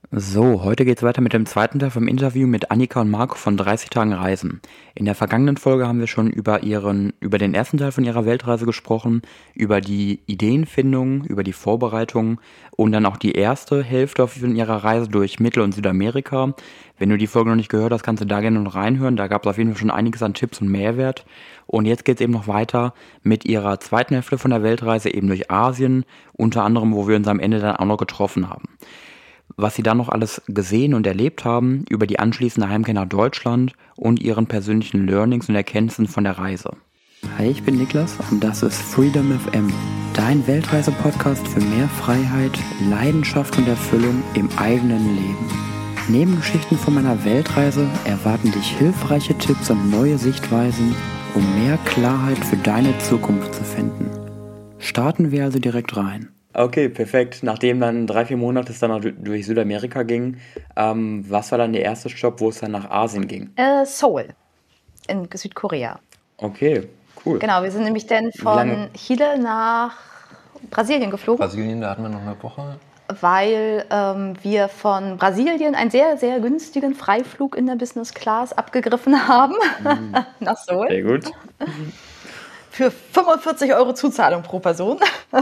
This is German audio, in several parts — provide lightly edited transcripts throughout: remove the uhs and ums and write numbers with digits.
So, heute geht's weiter mit dem zweiten Teil vom Interview mit Annika und Marco von 30 Tagen Reisen. In der vergangenen Folge haben wir schon über den ersten Teil von ihrer Weltreise gesprochen, über die Ideenfindung, über die Vorbereitung und dann auch die erste Hälfte von ihrer Reise durch Mittel- und Südamerika. Wenn du die Folge noch nicht gehört hast, kannst du da gerne noch reinhören. Da gab es auf jeden Fall schon einiges an Tipps und Mehrwert. Und jetzt geht's eben noch weiter mit ihrer zweiten Hälfte von der Weltreise, eben durch Asien, unter anderem, wo wir uns am Ende dann auch noch getroffen haben. Was sie dann noch alles gesehen und erlebt haben über die anschließende Heimkehr nach Deutschland und ihren persönlichen Learnings und Erkenntnissen von der Reise. Hi, ich bin Niklas und das ist Freedom FM, dein Weltreise-Podcast für mehr Freiheit, Leidenschaft und Erfüllung im eigenen Leben. Neben Geschichten von meiner Weltreise erwarten dich hilfreiche Tipps und neue Sichtweisen, um mehr Klarheit für deine Zukunft zu finden. Starten wir also direkt rein. Okay, perfekt. Nachdem dann 3-4 Monate es dann noch durch Südamerika ging, was war dann der erste Stopp, wo es dann nach Asien ging? Seoul in Südkorea. Okay, cool. Genau, wir sind nämlich dann Wie lange? von Chile nach Brasilien geflogen, Brasilien, da hatten wir noch eine Woche. weil wir von Brasilien einen sehr, sehr günstigen Freiflug in der Business Class abgegriffen haben nach Seoul Sehr gut. für 45 € Zuzahlung pro Person.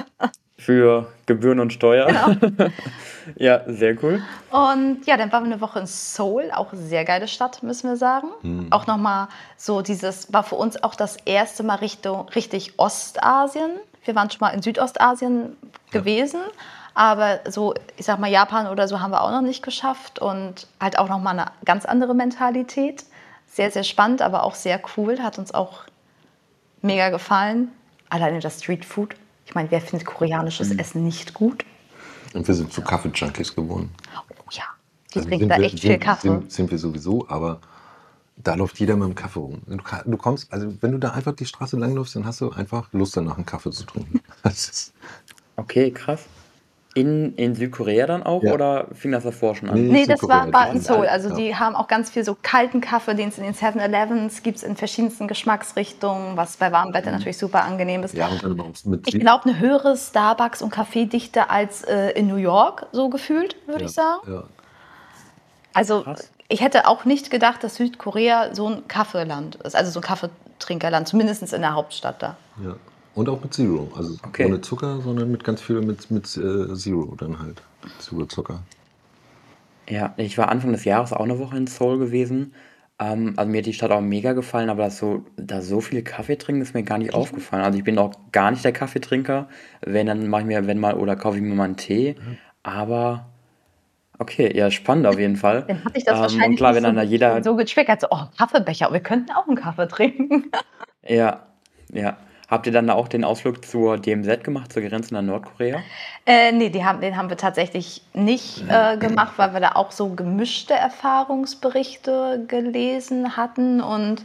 Für Gebühren und Steuer. Genau. Ja, sehr cool. Und ja, dann waren wir eine Woche in Seoul, auch eine sehr geile Stadt, müssen wir sagen. Auch nochmal so war für uns auch das erste Mal richtig Ostasien. Wir waren schon mal in Südostasien gewesen, aber so, ich sag mal, Japan oder so haben wir auch noch nicht geschafft und halt auch nochmal eine ganz andere Mentalität. Sehr, sehr spannend, aber auch sehr cool, hat uns auch mega gefallen. Alleine das Streetfood. Ich meine, wer findet koreanisches Essen nicht gut? Und wir sind zu Kaffee-Junkies geworden. Oh ja, die Also trinken da echt viel Kaffee. Sind wir sowieso, aber da läuft jeder mit dem Kaffee rum. Du kommst, also wenn du da einfach die Straße langläufst, dann hast du einfach Lust danach einen Kaffee zu trinken. Das ist, Okay, krass. In Südkorea dann auch Ja. oder fing das davor schon an? Nee, das Südkorea, war in die- Seoul. Also ja. die haben auch ganz viel so kalten Kaffee, den es in den 7-Elevens gibt, in verschiedensten Geschmacksrichtungen, was bei warmem Wetter natürlich super angenehm ist. Ja, und dann noch mit Ich glaube, eine höhere Starbucks- und Kaffeedichte als in New York, so gefühlt, würde ich sagen. Ja. Also Krass. ich hätte auch nicht gedacht, dass Südkorea so ein Kaffeeland ist, also so ein Kaffeetrinkerland, zumindest in der Hauptstadt da. Ja. Und auch mit Zero. Also Okay. ohne Zucker, sondern mit ganz viel mit Zero dann halt. Zero Zucker. Ja, ich war Anfang des Jahres auch eine Woche in Seoul gewesen. Also mir hat die Stadt auch mega gefallen, aber da so viel Kaffee trinken ist mir gar nicht aufgefallen. Also ich bin auch gar nicht der Kaffeetrinker. Wenn, dann mache ich mir, wenn mal, oder kaufe ich mir mal einen Tee. Aber okay, ja, spannend auf jeden Fall. Dann hat sich das Und wahrscheinlich klar, nicht wenn dann da jeder, so getriggert, so, oh, Kaffeebecher, wir könnten auch einen Kaffee trinken. ja, ja. Habt ihr dann da auch den Ausflug zur DMZ gemacht, zur Grenze nach Nordkorea? Nee, den haben wir tatsächlich nicht gemacht, weil wir da auch so gemischte Erfahrungsberichte gelesen hatten. Und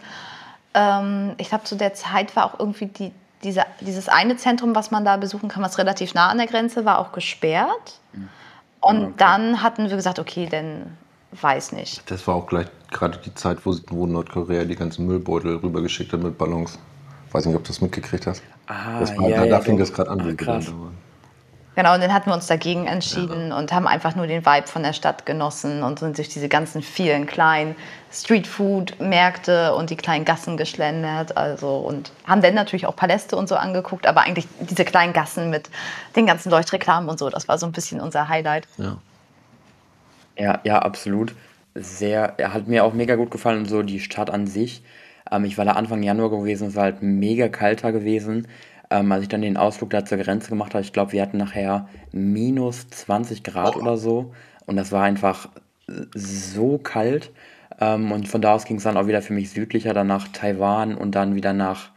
ich glaube, zu der Zeit war auch irgendwie dieses eine Zentrum, was man da besuchen kann, was relativ nah an der Grenze war, auch gesperrt. Und okay. dann hatten wir gesagt, okay, dann weiß nicht. Das war auch gleich gerade die Zeit, wo Nordkorea die ganzen Müllbeutel rübergeschickt hat mit Ballons. Weiß nicht, ob du das mitgekriegt hast. Das war, da fing doch. das gerade an, wo wir Krass. da waren. Genau, und dann hatten wir uns dagegen entschieden und haben einfach nur den Vibe von der Stadt genossen und sind durch diese ganzen vielen kleinen Streetfood-Märkte und die kleinen Gassen geschlendert. Also, und haben dann natürlich auch Paläste und so angeguckt, aber eigentlich diese kleinen Gassen mit den ganzen Leuchtreklamen und so, das war so ein bisschen unser Highlight. Ja. Ja, absolut. Hat mir auch mega gut gefallen, so die Stadt an sich. Ich war da Anfang Januar gewesen, es war halt mega kalt da gewesen. Als ich dann den Ausflug da zur Grenze gemacht habe, ich glaube, wir hatten nachher minus 20 Grad oder so. Und das war einfach so kalt. Und von da aus ging es dann auch wieder für mich südlicher, dann nach Taiwan und dann wieder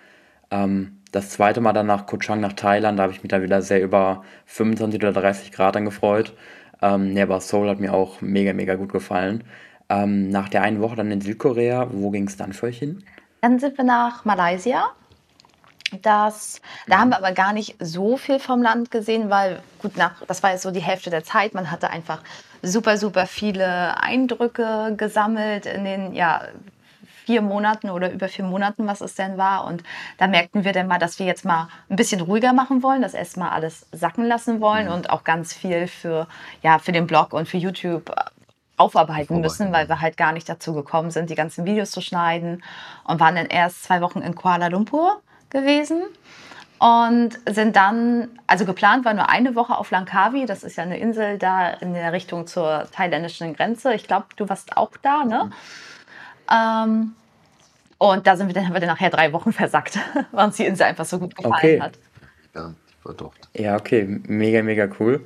das zweite Mal dann nach Koh Chang, nach Thailand. Da habe ich mich da wieder sehr über 25 oder 30 Grad dann gefreut. Aber Seoul hat mir auch mega, mega gut gefallen. Nach der einen Woche dann in Südkorea, wo ging es dann für euch hin? Dann sind wir nach Malaysia. Da haben wir aber gar nicht so viel vom Land gesehen, weil gut, das war jetzt so die Hälfte der Zeit. Man hatte einfach super, super viele Eindrücke gesammelt in den 4 Monaten oder über 4 Monaten, was es denn war. Und da merkten wir dann mal, dass wir jetzt mal ein bisschen ruhiger machen wollen, das erstmal alles sacken lassen wollen und auch ganz viel für den Blog und für YouTube aufarbeiten müssen, weil wir halt gar nicht dazu gekommen sind, die ganzen Videos zu schneiden und waren dann erst 2 Wochen in Kuala Lumpur gewesen und sind dann, also geplant war nur eine Woche auf Langkawi, das ist ja eine Insel da in der Richtung zur thailändischen Grenze. Ich glaube, du warst auch da, ne? Und da haben wir dann nachher 3 Wochen versackt, weil uns die Insel einfach so gut gefallen hat. Ja, ich war dort. Ja, okay, mega, mega cool.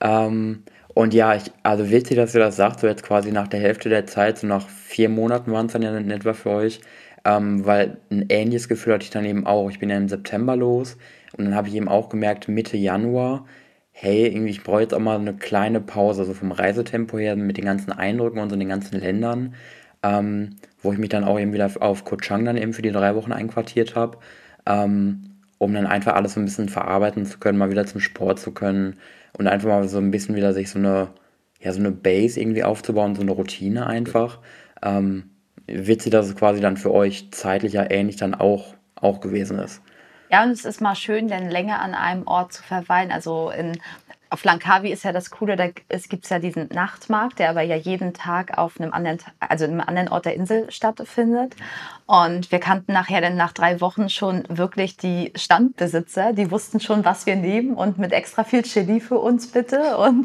Und ja, also witzig, dass du das sagst, so jetzt quasi nach der Hälfte der Zeit, so nach 4 Monaten waren es dann ja in etwa für euch, weil ein ähnliches Gefühl hatte ich dann eben auch. Ich bin ja im September los und dann habe ich eben auch gemerkt, Mitte Januar, hey, irgendwie, ich brauche jetzt auch mal eine kleine Pause, so vom Reisetempo her mit den ganzen Eindrücken und so den ganzen Ländern, wo ich mich dann auch eben wieder auf Koh Chang dann eben für die 3 Wochen einquartiert habe, um dann einfach alles so ein bisschen verarbeiten zu können, mal wieder zum Sport zu können und einfach mal so ein bisschen wieder sich so eine Base irgendwie aufzubauen, so eine Routine einfach. Witzig, dass es quasi dann für euch zeitlich ja ähnlich dann auch gewesen ist. Ja, und es ist mal schön, dann länger an einem Ort zu verweilen. Also auf Langkawi ist ja das Coole, gibt es ja diesen Nachtmarkt, der aber ja jeden Tag auf einem anderen Ort der Insel stattfindet. Und wir kannten nachher dann nach 3 Wochen schon wirklich die Standbesitzer, die wussten schon, was wir nehmen und mit extra viel Chili für uns bitte. Und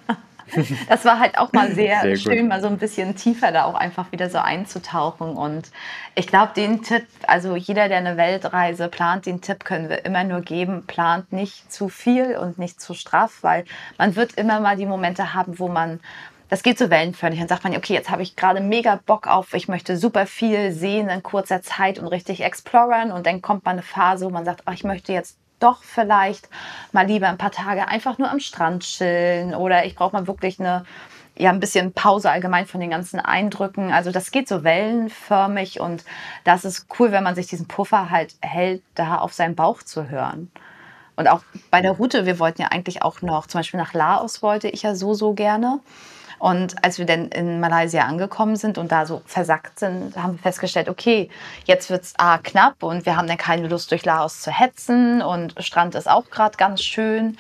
das war halt auch mal sehr Sehr schön, gut. mal so ein bisschen tiefer da auch einfach wieder so einzutauchen. Und ich glaube, den Tipp, also jeder, der eine Weltreise plant, den Tipp können wir immer nur geben, plant nicht zu viel und nicht zu straff, weil man wird immer mal die Momente haben, wo man, das geht so wellenförmig, dann sagt man, okay, jetzt habe ich gerade mega Bock auf, ich möchte super viel sehen in kurzer Zeit und richtig exploren, und dann kommt mal eine Phase, wo man sagt, ach, ich möchte jetzt doch vielleicht mal lieber ein paar Tage einfach nur am Strand chillen, oder ich brauche mal wirklich ein bisschen Pause allgemein von den ganzen Eindrücken. Also das geht so wellenförmig, und das ist cool, wenn man sich diesen Puffer halt hält, da auf seinen Bauch zu hören. Und auch bei der Route, wir wollten ja eigentlich auch noch, zum Beispiel nach Laos wollte ich ja so gerne. Und als wir dann in Malaysia angekommen sind und da so versackt sind, haben wir festgestellt, okay, jetzt wird es knapp und wir haben dann keine Lust, durch Laos zu hetzen, und Strand ist auch gerade ganz schön.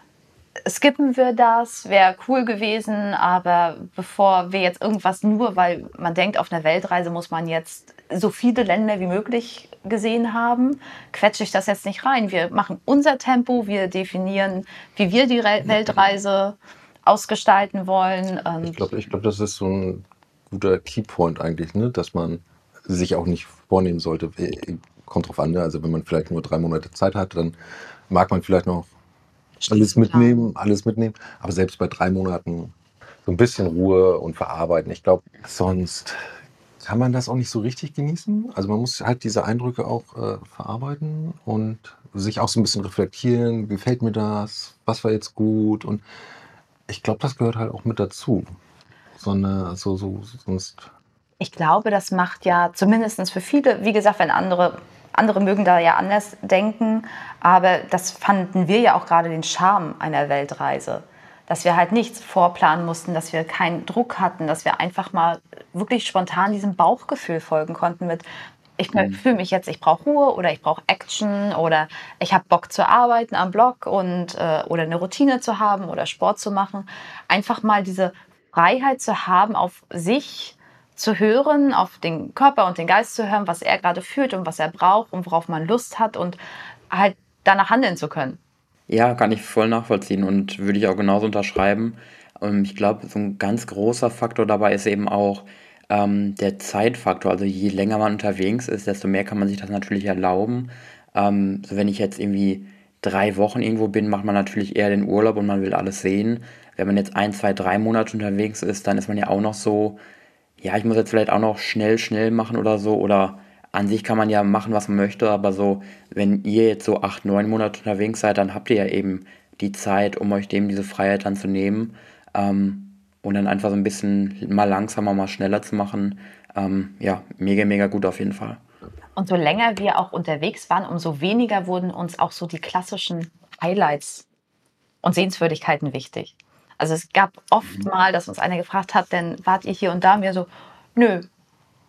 Skippen wir das, wäre cool gewesen, aber bevor wir jetzt irgendwas, nur weil man denkt, auf einer Weltreise muss man jetzt so viele Länder wie möglich gesehen haben, quetsche ich das jetzt nicht rein. Wir machen unser Tempo, wir definieren, wie wir die Weltreise ausgestalten wollen. Ich glaube, das ist so ein guter Keypoint eigentlich, ne? Dass man sich auch nicht vornehmen sollte. Kommt drauf an, ne? Also wenn man vielleicht nur 3 Monate Zeit hat, dann mag man vielleicht noch alles mitnehmen. Aber selbst bei 3 Monaten so ein bisschen Ruhe und verarbeiten. Ich glaube, sonst kann man das auch nicht so richtig genießen. Also man muss halt diese Eindrücke auch verarbeiten und sich auch so ein bisschen reflektieren. Gefällt mir das? Was war jetzt gut? Und ich glaube, das gehört halt auch mit dazu. Sonst. Ich glaube, das macht ja zumindest für viele, wie gesagt, wenn andere mögen da ja anders denken, aber das fanden wir ja auch gerade den Charme einer Weltreise. Dass wir halt nichts vorplanen mussten, dass wir keinen Druck hatten, dass wir einfach mal wirklich spontan diesem Bauchgefühl folgen konnten mit, ich fühle mich jetzt, ich brauche Ruhe oder ich brauche Action oder ich habe Bock zu arbeiten am Blog oder eine Routine zu haben oder Sport zu machen. Einfach mal diese Freiheit zu haben, auf sich zu hören, auf den Körper und den Geist zu hören, was er gerade fühlt und was er braucht und worauf man Lust hat, und halt danach handeln zu können. Ja, kann ich voll nachvollziehen und würde ich auch genauso unterschreiben. Ich glaube, so ein ganz großer Faktor dabei ist eben auch der Zeitfaktor. Also je länger man unterwegs ist, desto mehr kann man sich das natürlich erlauben. So wenn ich jetzt irgendwie 3 Wochen irgendwo bin, macht man natürlich eher den Urlaub und man will alles sehen. Wenn man jetzt 1, 2, 3 Monate unterwegs ist, dann ist man ja auch noch so, ja, ich muss jetzt vielleicht auch noch schnell machen oder so. Oder an sich kann man ja machen, was man möchte, aber so, wenn ihr jetzt so 8, 9 Monate unterwegs seid, dann habt ihr ja eben die Zeit, um euch dem diese Freiheit dann zu nehmen, und dann einfach so ein bisschen mal langsamer, mal schneller zu machen. Ja, mega, mega gut auf jeden Fall. Und so länger wir auch unterwegs waren, umso weniger wurden uns auch so die klassischen Highlights und Sehenswürdigkeiten wichtig. Also es gab oft mal, dass uns einer gefragt hat, denn wart ihr hier und da? Und wir so, nö,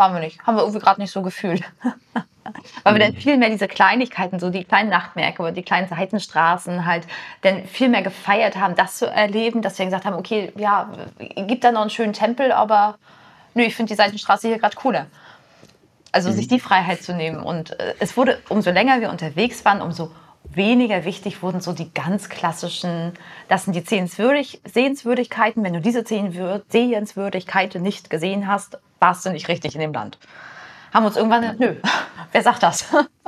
waren wir nicht. Haben wir irgendwie gerade nicht so gefühlt. Weil wir dann viel mehr diese Kleinigkeiten, so die kleinen Nachtmärkte oder die kleinen Seitenstraßen halt dann viel mehr gefeiert haben, das zu erleben, dass wir gesagt haben, okay, ja, gibt da noch einen schönen Tempel, aber nö, ich finde die Seitenstraße hier gerade cooler. Also sich die Freiheit zu nehmen. Und es wurde, umso länger wir unterwegs waren, umso weniger wichtig wurden so die ganz klassischen, das sind die Sehenswürdigkeiten. Wenn du diese Sehenswürdigkeiten nicht gesehen hast, warst du nicht richtig in dem Land. Haben uns irgendwann gesagt, nö, wer sagt das?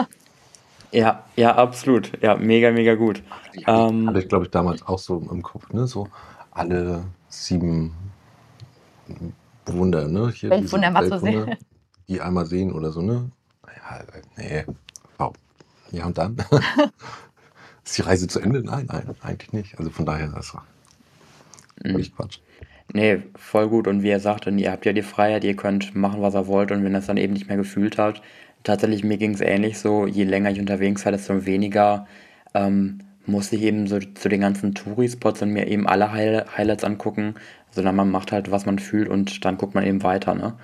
Ja, ja, absolut. Ja, mega, mega gut. Hatte ich, glaube ich, damals auch so im Kopf, ne? So alle 7 Wunder, ne? Hier Weltwunder diese mal zu sehen. Weltwunder, die einmal sehen oder so, ne? Ja, nee. Wow. Ja, und dann? Ist die Reise zu Ende? Nein, eigentlich nicht. Also von daher, das war völlig Quatsch. Nee, voll gut. Und wie er sagte, ihr habt ja die Freiheit, ihr könnt machen, was ihr wollt. Und wenn ihr es dann eben nicht mehr gefühlt habt, tatsächlich, mir ging es ähnlich so, je länger ich unterwegs war, desto weniger musste ich eben so zu den ganzen Touri-Spots und mir eben alle Highlights angucken, sondern man macht halt, was man fühlt und dann guckt man eben weiter, ne?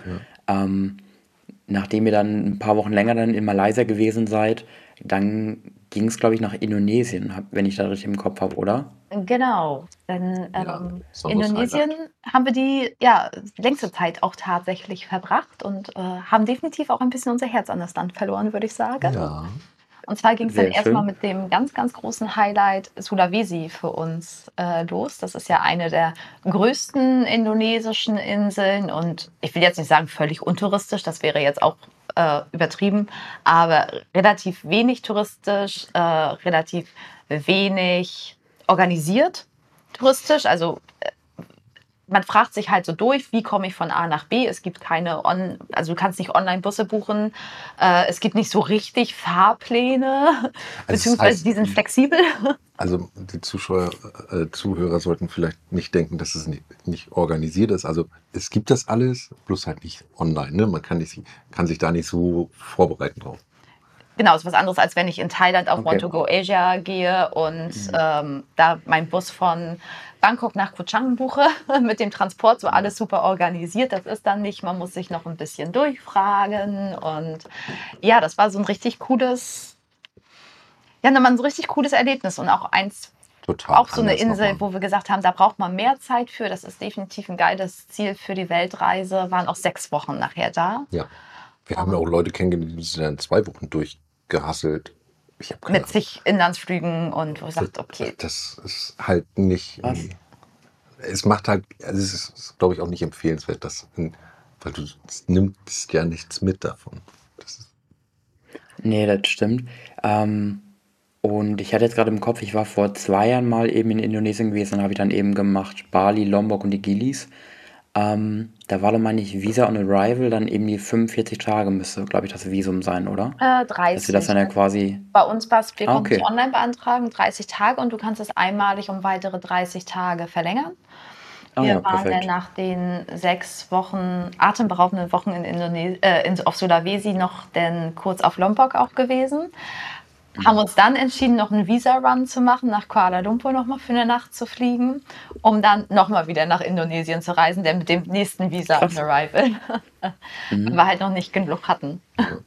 Nachdem ihr dann ein paar Wochen länger dann in Malaysia gewesen seid, dann ging es, glaube ich, nach Indonesien, wenn ich das richtig im Kopf habe, oder? Genau. Denn besonderes Indonesien haben wir die längste Zeit auch tatsächlich verbracht und haben definitiv auch ein bisschen unser Herz an das Land verloren, würde ich sagen. Ja. Und zwar ging es dann Sehr erstmal schön. mit dem ganz, ganz großen Highlight Sulawesi für uns los. Das ist ja eine der größten indonesischen Inseln und ich will jetzt nicht sagen völlig untouristisch, das wäre jetzt auch übertrieben, aber relativ wenig touristisch, relativ wenig organisiert touristisch. Also man fragt sich halt so durch, wie komme ich von A nach B? Es gibt also du kannst nicht Online-Busse buchen. Es gibt nicht so richtig Fahrpläne, beziehungsweise die sind flexibel. Also die Zuhörer sollten vielleicht nicht denken, dass es nicht organisiert ist. Also es gibt das alles, bloß halt nicht online. Ne? Man kann sich da nicht so vorbereiten drauf. Genau, ist was anderes, als wenn ich in Thailand auf Okay. Want to Go Asia gehe und da meinen Bus von Bangkok nach Koh Chang buche mit dem Transport, so alles super organisiert. Das ist dann nicht, man muss sich noch ein bisschen durchfragen und ja, das war so ein richtig cooles, ja, nochmal so ein richtig cooles Erlebnis und auch Total auch so eine anders Insel, nochmal. wo wir gesagt haben, da braucht man mehr Zeit für. Das ist definitiv ein geiles Ziel für die Weltreise. Waren auch 6 Wochen nachher da. Ja. Wir haben ja auch Leute kennengelernt, die sind dann 2 Wochen durchgehasselt. Ich habe keine Mit zig Inlandsflügen und wo ich sagte, okay, Das ist halt nicht. Was? Es macht halt, also es ist, glaube ich, auch nicht empfehlenswert, weil du nimmst ja nichts mit davon. Das ist, Nee, das stimmt. Und ich hatte jetzt gerade im Kopf, ich war vor 2 Jahren mal eben in Indonesien gewesen und habe ich dann eben gemacht Bali, Lombok und die Gilis. Da war dann, meine ich, Visa on Arrival, dann eben die 45 Tage müsste, glaube ich, das Visum sein, oder? Dass wir das 30. dann ja quasi. Bei uns war es, wir Ah, konnten es okay. online beantragen, 30 Tage und du kannst es einmalig um weitere 30 Tage verlängern. Ah Wir ja, waren dann perfekt. nach den 6 Wochen, atemberaubenden Wochen auf Sulawesi noch denn kurz auf Lombok auch gewesen. Haben uns dann entschieden, noch einen Visa-Run zu machen, nach Kuala Lumpur nochmal für eine Nacht zu fliegen, um dann nochmal wieder nach Indonesien zu reisen, denn mit dem nächsten Visa on Krass. Arrival, weil wir halt noch nicht genug hatten.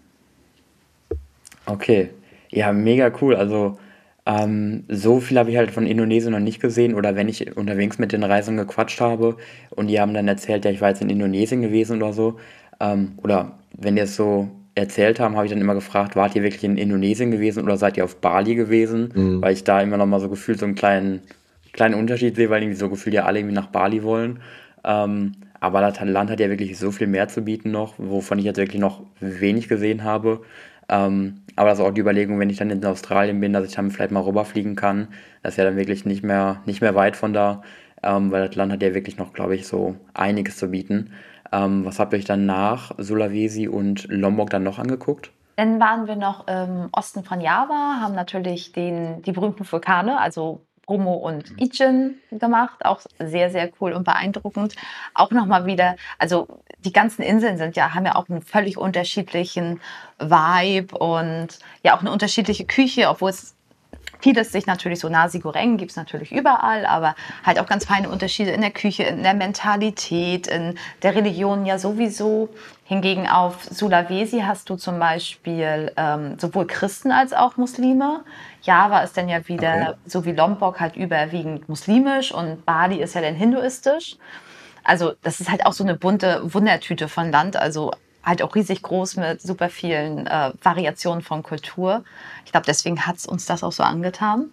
Okay. Ja, mega cool. Also, so viel habe ich halt von Indonesien noch nicht gesehen. Oder wenn ich unterwegs mit den Reisenden gequatscht habe und die haben dann erzählt, ja, ich war jetzt in Indonesien gewesen oder so. Oder wenn die es so erzählt haben, habe ich dann immer gefragt, wart ihr wirklich in Indonesien gewesen oder seid ihr auf Bali gewesen? Weil ich da immer noch mal so gefühlt so einen kleinen Unterschied sehe, weil irgendwie so gefühlt ja alle irgendwie nach Bali wollen. Aber das Land hat ja wirklich so viel mehr zu bieten noch, wovon ich jetzt wirklich noch wenig gesehen habe. Aber das ist auch die Überlegung, wenn ich dann in Australien bin, dass ich dann vielleicht mal rüberfliegen kann. Das ist ja dann wirklich nicht mehr weit von da, weil das Land hat ja wirklich noch, glaube ich, so einiges zu bieten. Was habt ihr euch dann nach Sulawesi und Lombok dann noch angeguckt? Dann waren wir noch im Osten von Java, haben natürlich die berühmten Vulkane, also Bromo und Ijen gemacht. Auch sehr, sehr cool und beeindruckend. Auch nochmal wieder, also die ganzen Inseln haben ja auch einen völlig unterschiedlichen Vibe und ja auch eine unterschiedliche Küche, obwohl es vieles sich natürlich so Nasi Goreng gibt es natürlich überall, aber halt auch ganz feine Unterschiede in der Küche, in der Mentalität, in der Religion ja sowieso. Hingegen auf Sulawesi hast du zum Beispiel sowohl Christen als auch Muslime. Java ist dann ja wieder, so wie Lombok, halt überwiegend muslimisch und Bali ist ja dann hinduistisch. Also das ist halt auch so eine bunte Wundertüte von Land, also halt auch riesig groß mit super vielen Variationen von Kultur. Ich glaube, deswegen hat es uns das auch so angetan.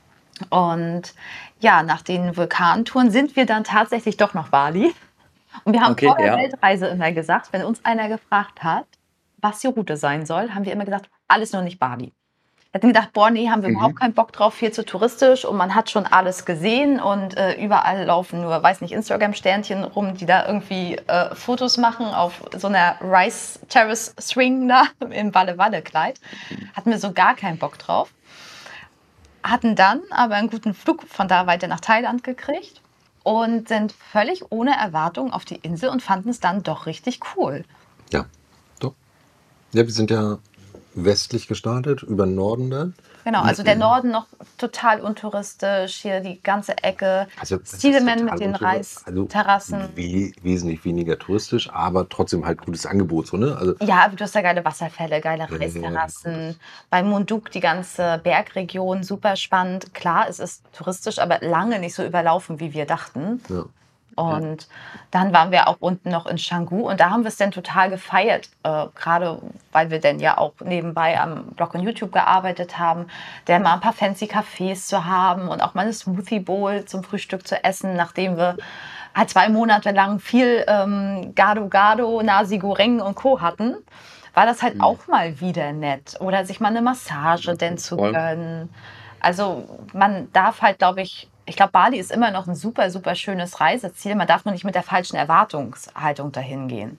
Und ja, nach den Vulkantouren sind wir dann tatsächlich doch noch Bali. Und wir haben Okay, vor der ja. Weltreise immer gesagt, wenn uns einer gefragt hat, was die Route sein soll, haben wir immer gesagt, alles nur nicht Bali. Wir hatten gedacht, boah, nee, haben wir überhaupt keinen Bock drauf, viel zu touristisch und man hat schon alles gesehen und überall laufen nur, weiß nicht, Instagram-Sternchen rum, die da irgendwie Fotos machen auf so einer Rice Terrace Swing da im Walle-Walle-Kleid. Hatten wir so gar keinen Bock drauf. Hatten dann aber einen guten Flug von da weiter nach Thailand gekriegt und sind völlig ohne Erwartung auf die Insel und fanden es dann doch richtig cool. Ja, doch. Ja, wir sind ja westlich gestartet, über den Norden dann. Genau, also der Norden noch total untouristisch, hier die ganze Ecke, Also das ist Steelman total mit den untouristisch. Reisterrassen. Wesentlich weniger touristisch, aber trotzdem halt gutes Angebot. So, ne? Also, Ja, du hast da geile Wasserfälle, geile Reisterrassen. Bei Munduk die ganze Bergregion, super spannend. Klar, es ist touristisch, aber lange nicht so überlaufen, wie wir dachten. ja. Und dann waren wir auch unten noch in Canggu und da haben wir es dann total gefeiert, gerade weil wir dann ja auch nebenbei am Blog und YouTube gearbeitet haben, dann mal ein paar fancy Cafés zu haben und auch mal eine Smoothie Bowl zum Frühstück zu essen, nachdem wir halt 2 Monate lang viel Gado Gado, Nasi Goreng und Co. hatten, war das halt auch mal wieder nett. Oder sich mal eine Massage denn zu Voll. gönnen. Also man darf halt, glaube ich glaube, Bali ist immer noch ein super, super schönes Reiseziel. Man darf nur nicht mit der falschen Erwartungshaltung dahin gehen.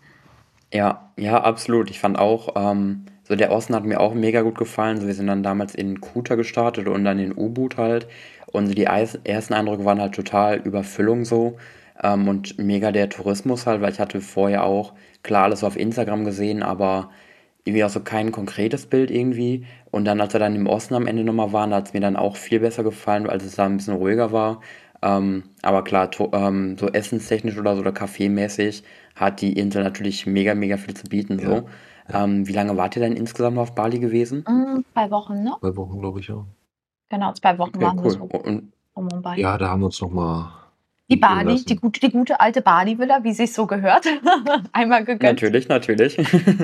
Ja, ja, absolut. Ich fand auch, so der Osten hat mir auch mega gut gefallen. So, wir sind dann damals in Kuta gestartet und dann in Ubud halt. Und so die ersten Eindrücke waren halt total Überfüllung so. Und mega der Tourismus halt, weil ich hatte vorher auch, klar, alles so auf Instagram gesehen, aber irgendwie auch so kein konkretes Bild irgendwie. Und dann, als wir dann im Osten am Ende nochmal waren, da hat es mir dann auch viel besser gefallen, als es da ein bisschen ruhiger war. Aber klar, so essenstechnisch oder kaffeemäßig hat die Insel natürlich mega, mega viel zu bieten. Ja. So. Wie lange wart ihr denn insgesamt auf Bali gewesen? 2 Wochen, ne? 2 Wochen, glaube ich, ja. Genau, 2 Wochen Okay, waren wir cool. so Und um Mumbai. Ja, da haben wir uns nochmal Die Bali, die gute alte Bali-Villa, wie sich so gehört, einmal gegönnt. natürlich, natürlich.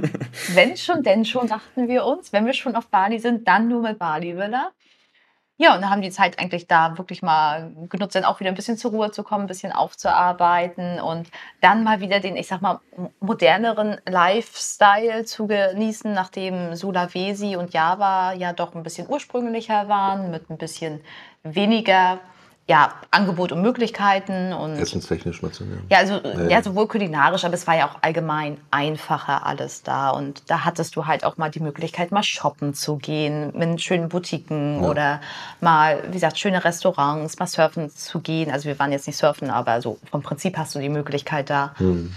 Wenn schon, denn schon, dachten wir uns. Wenn wir schon auf Bali sind, dann nur mit Bali-Villa. Ja, und dann haben die Zeit eigentlich da wirklich mal genutzt, dann auch wieder ein bisschen zur Ruhe zu kommen, ein bisschen aufzuarbeiten und dann mal wieder den, ich sag mal, moderneren Lifestyle zu genießen, nachdem Sulawesi und Java ja doch ein bisschen ursprünglicher waren, mit ein bisschen weniger Angebot und Möglichkeiten und essenstechnisch mal zu nehmen. ja, also ja, sowohl kulinarisch, aber es war ja auch allgemein einfacher alles da. Und da hattest du halt auch mal die Möglichkeit, mal shoppen zu gehen, in schönen Boutiquen oder mal, wie gesagt, schöne Restaurants, mal surfen zu gehen. Also wir waren jetzt nicht surfen, aber so vom Prinzip hast du die Möglichkeit da.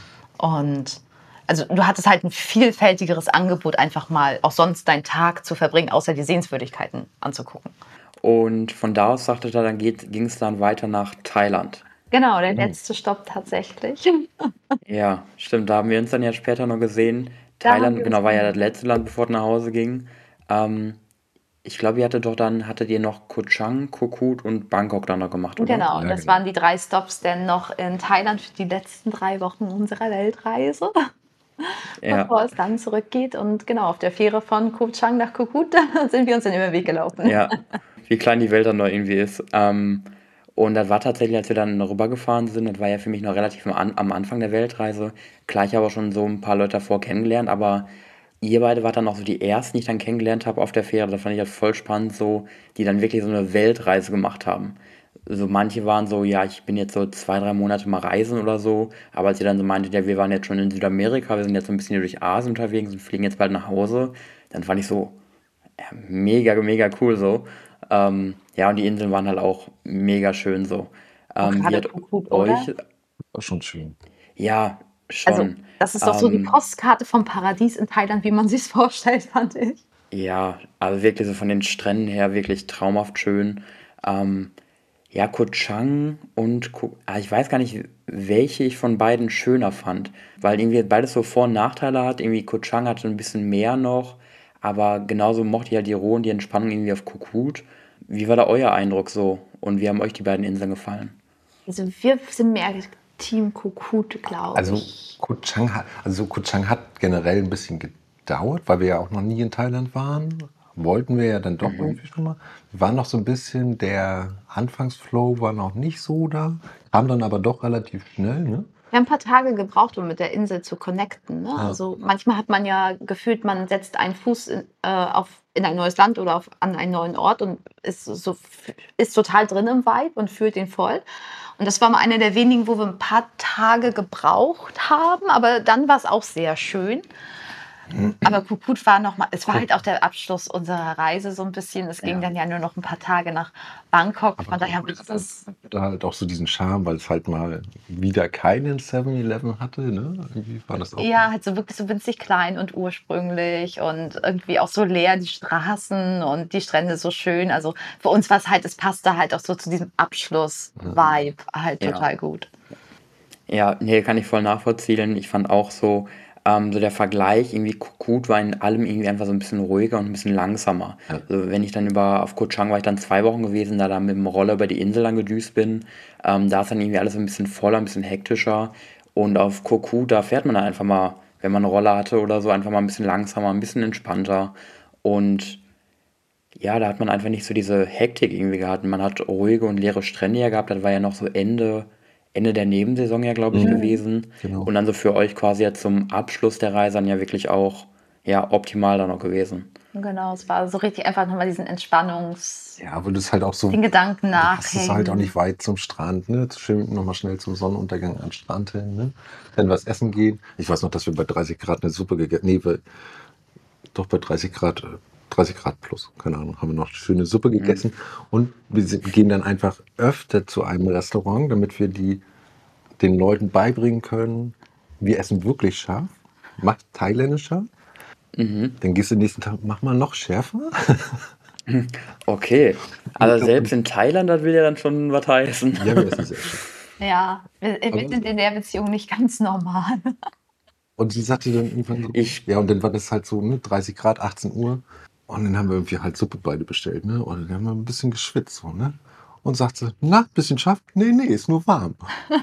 Und also du hattest halt ein vielfältigeres Angebot, einfach mal auch sonst deinen Tag zu verbringen, außer die Sehenswürdigkeiten anzugucken. Und von da aus, sagte er, dann ging es dann weiter nach Thailand. Genau, der letzte Stopp tatsächlich. Ja, stimmt, da haben wir uns dann ja später noch gesehen. Da haben Thailand, wir genau, uns war ja das letzte Land, bevor es nach Hause ging. Ich glaube, hattet ihr noch Koh Chang, Koh Kood und Bangkok dann noch gemacht, oder? Genau, Ja, das genau. waren die 3 Stops denn noch in Thailand für die letzten 3 Wochen unserer Weltreise, Ja, bevor es dann zurückgeht. Und genau, auf der Fähre von Koh Chang nach Koh Kood sind wir uns dann über den Weg gelaufen. ja, wie klein die Welt dann noch irgendwie ist. Und das war tatsächlich, als wir dann rübergefahren sind, das war ja für mich noch relativ am Anfang der Weltreise. Klar, ich habe auch schon so ein paar Leute davor kennengelernt, aber ihr beide wart dann auch so die ersten, die ich dann kennengelernt habe auf der Fähre. Das fand ich halt voll spannend, so, die dann wirklich so eine Weltreise gemacht haben. So manche waren so, ja, ich bin jetzt so 2, 3 Monate mal reisen oder so, aber als ihr dann so meintet, ja, wir waren jetzt schon in Südamerika, wir sind jetzt so ein bisschen hier durch Asien unterwegs und fliegen jetzt bald nach Hause, dann fand ich so, ja, mega, mega cool so. Ja, und die Inseln waren halt auch mega schön so. Auch Wie gerade hat Koh Kood, oder? euch, War schon schön. ja, Also schon. das ist doch so die Ähm, Postkarte vom Paradies in Thailand, wie man sich's vorstellt, fand ich. Ja, also wirklich so von den Stränden her wirklich traumhaft schön. Ähm, ja, Koh Chang und ich weiß gar nicht, welche ich von beiden schöner fand, weil irgendwie beides so Vor- und Nachteile hat. Irgendwie Koh Chang hatte ein bisschen mehr noch, aber genauso mochte ich halt die Ruhe und die Entspannung irgendwie auf Koh Koot. Wie war da euer Eindruck so? Und wie haben euch die beiden Inseln gefallen? Also wir sind mehr Team Kukut, glaube Also ich. Koh Chang hat generell ein bisschen gedauert, weil wir ja auch noch nie in Thailand waren. Wollten wir ja dann doch irgendwie schon mal. Wir waren noch so ein bisschen, der Anfangsflow war noch nicht so da, kam dann aber doch relativ schnell, ne? Wir haben ein paar Tage gebraucht, um mit der Insel zu connecten. Ne? Ja. Also manchmal hat man ja gefühlt, man setzt einen Fuß in ein neues Land oder an einen neuen Ort und ist total drin im Vibe und fühlt ihn voll. Und das war mal eine der wenigen, wo wir ein paar Tage gebraucht haben, aber dann war es auch sehr schön. Aber Kukut war noch mal, es war halt auch der Abschluss unserer Reise so ein bisschen. Es ging dann ja nur noch ein paar Tage nach Bangkok. Von daher Koh hat da halt auch so diesen Charme, weil es halt mal wieder keinen 7-Eleven hatte, ne? Irgendwie war das auch. ja, halt so wirklich so winzig klein und ursprünglich und irgendwie auch so leer, die Straßen und die Strände so schön. Also für uns war es halt, es passte halt auch so zu diesem Abschluss-Vibe halt Ja. total gut. Ja, nee, kann ich voll nachvollziehen. Ich fand auch so, so der Vergleich, irgendwie Koh war in allem irgendwie einfach so ein bisschen ruhiger und ein bisschen langsamer. Ja. Also wenn ich dann auf Koh Chang war ich dann 2 Wochen gewesen, da mit dem Roller über die Insel lang gedüst bin. Da ist dann irgendwie alles ein bisschen voller, ein bisschen hektischer. Und auf Koh da fährt man dann einfach mal, wenn man einen Roller hatte oder so, einfach mal ein bisschen langsamer, ein bisschen entspannter. Und ja, da hat man einfach nicht so diese Hektik irgendwie gehabt. Man hat ruhige und leere Strände ja gehabt. Das war ja noch so Ende der Nebensaison ja, glaube ich, gewesen. Genau. Und dann so für euch quasi ja zum Abschluss der Reise dann ja wirklich auch ja, optimal dann noch gewesen. Genau, es war so richtig einfach nochmal diesen Ja, aber das ist halt auch so, den Gedanken du hast es halt auch nachhängen. nicht weit zum Strand, ne? Schön nochmal schnell zum Sonnenuntergang an den Strand hin, ne? Dann was essen gehen. Ich weiß noch, dass wir bei 30 Grad eine Suppe gegessen, nee, doch bei 30 Grad, 30 Grad plus, keine Ahnung, haben wir noch eine schöne Suppe gegessen. Und gehen dann einfach öfter zu einem Restaurant, damit wir den Leuten beibringen können, wir essen wirklich scharf. Macht thailändisch scharf. Dann gehst du den nächsten Tag, mach mal noch schärfer. Okay, also selbst in Thailand, das will ja dann schon was heißen. Ja, wir essen sehr scharf. Ja, wir sind in der Beziehung nicht ganz normal. Und sie sagte dann irgendwann so, ja, und dann war das halt so, ne, 30 Grad, 18 Uhr. Und dann haben wir irgendwie halt Suppe beide bestellt, ne? Und dann haben wir ein bisschen geschwitzt, so, ne? Und sagt sie, na, bisschen scharf? Nee, ist nur warm.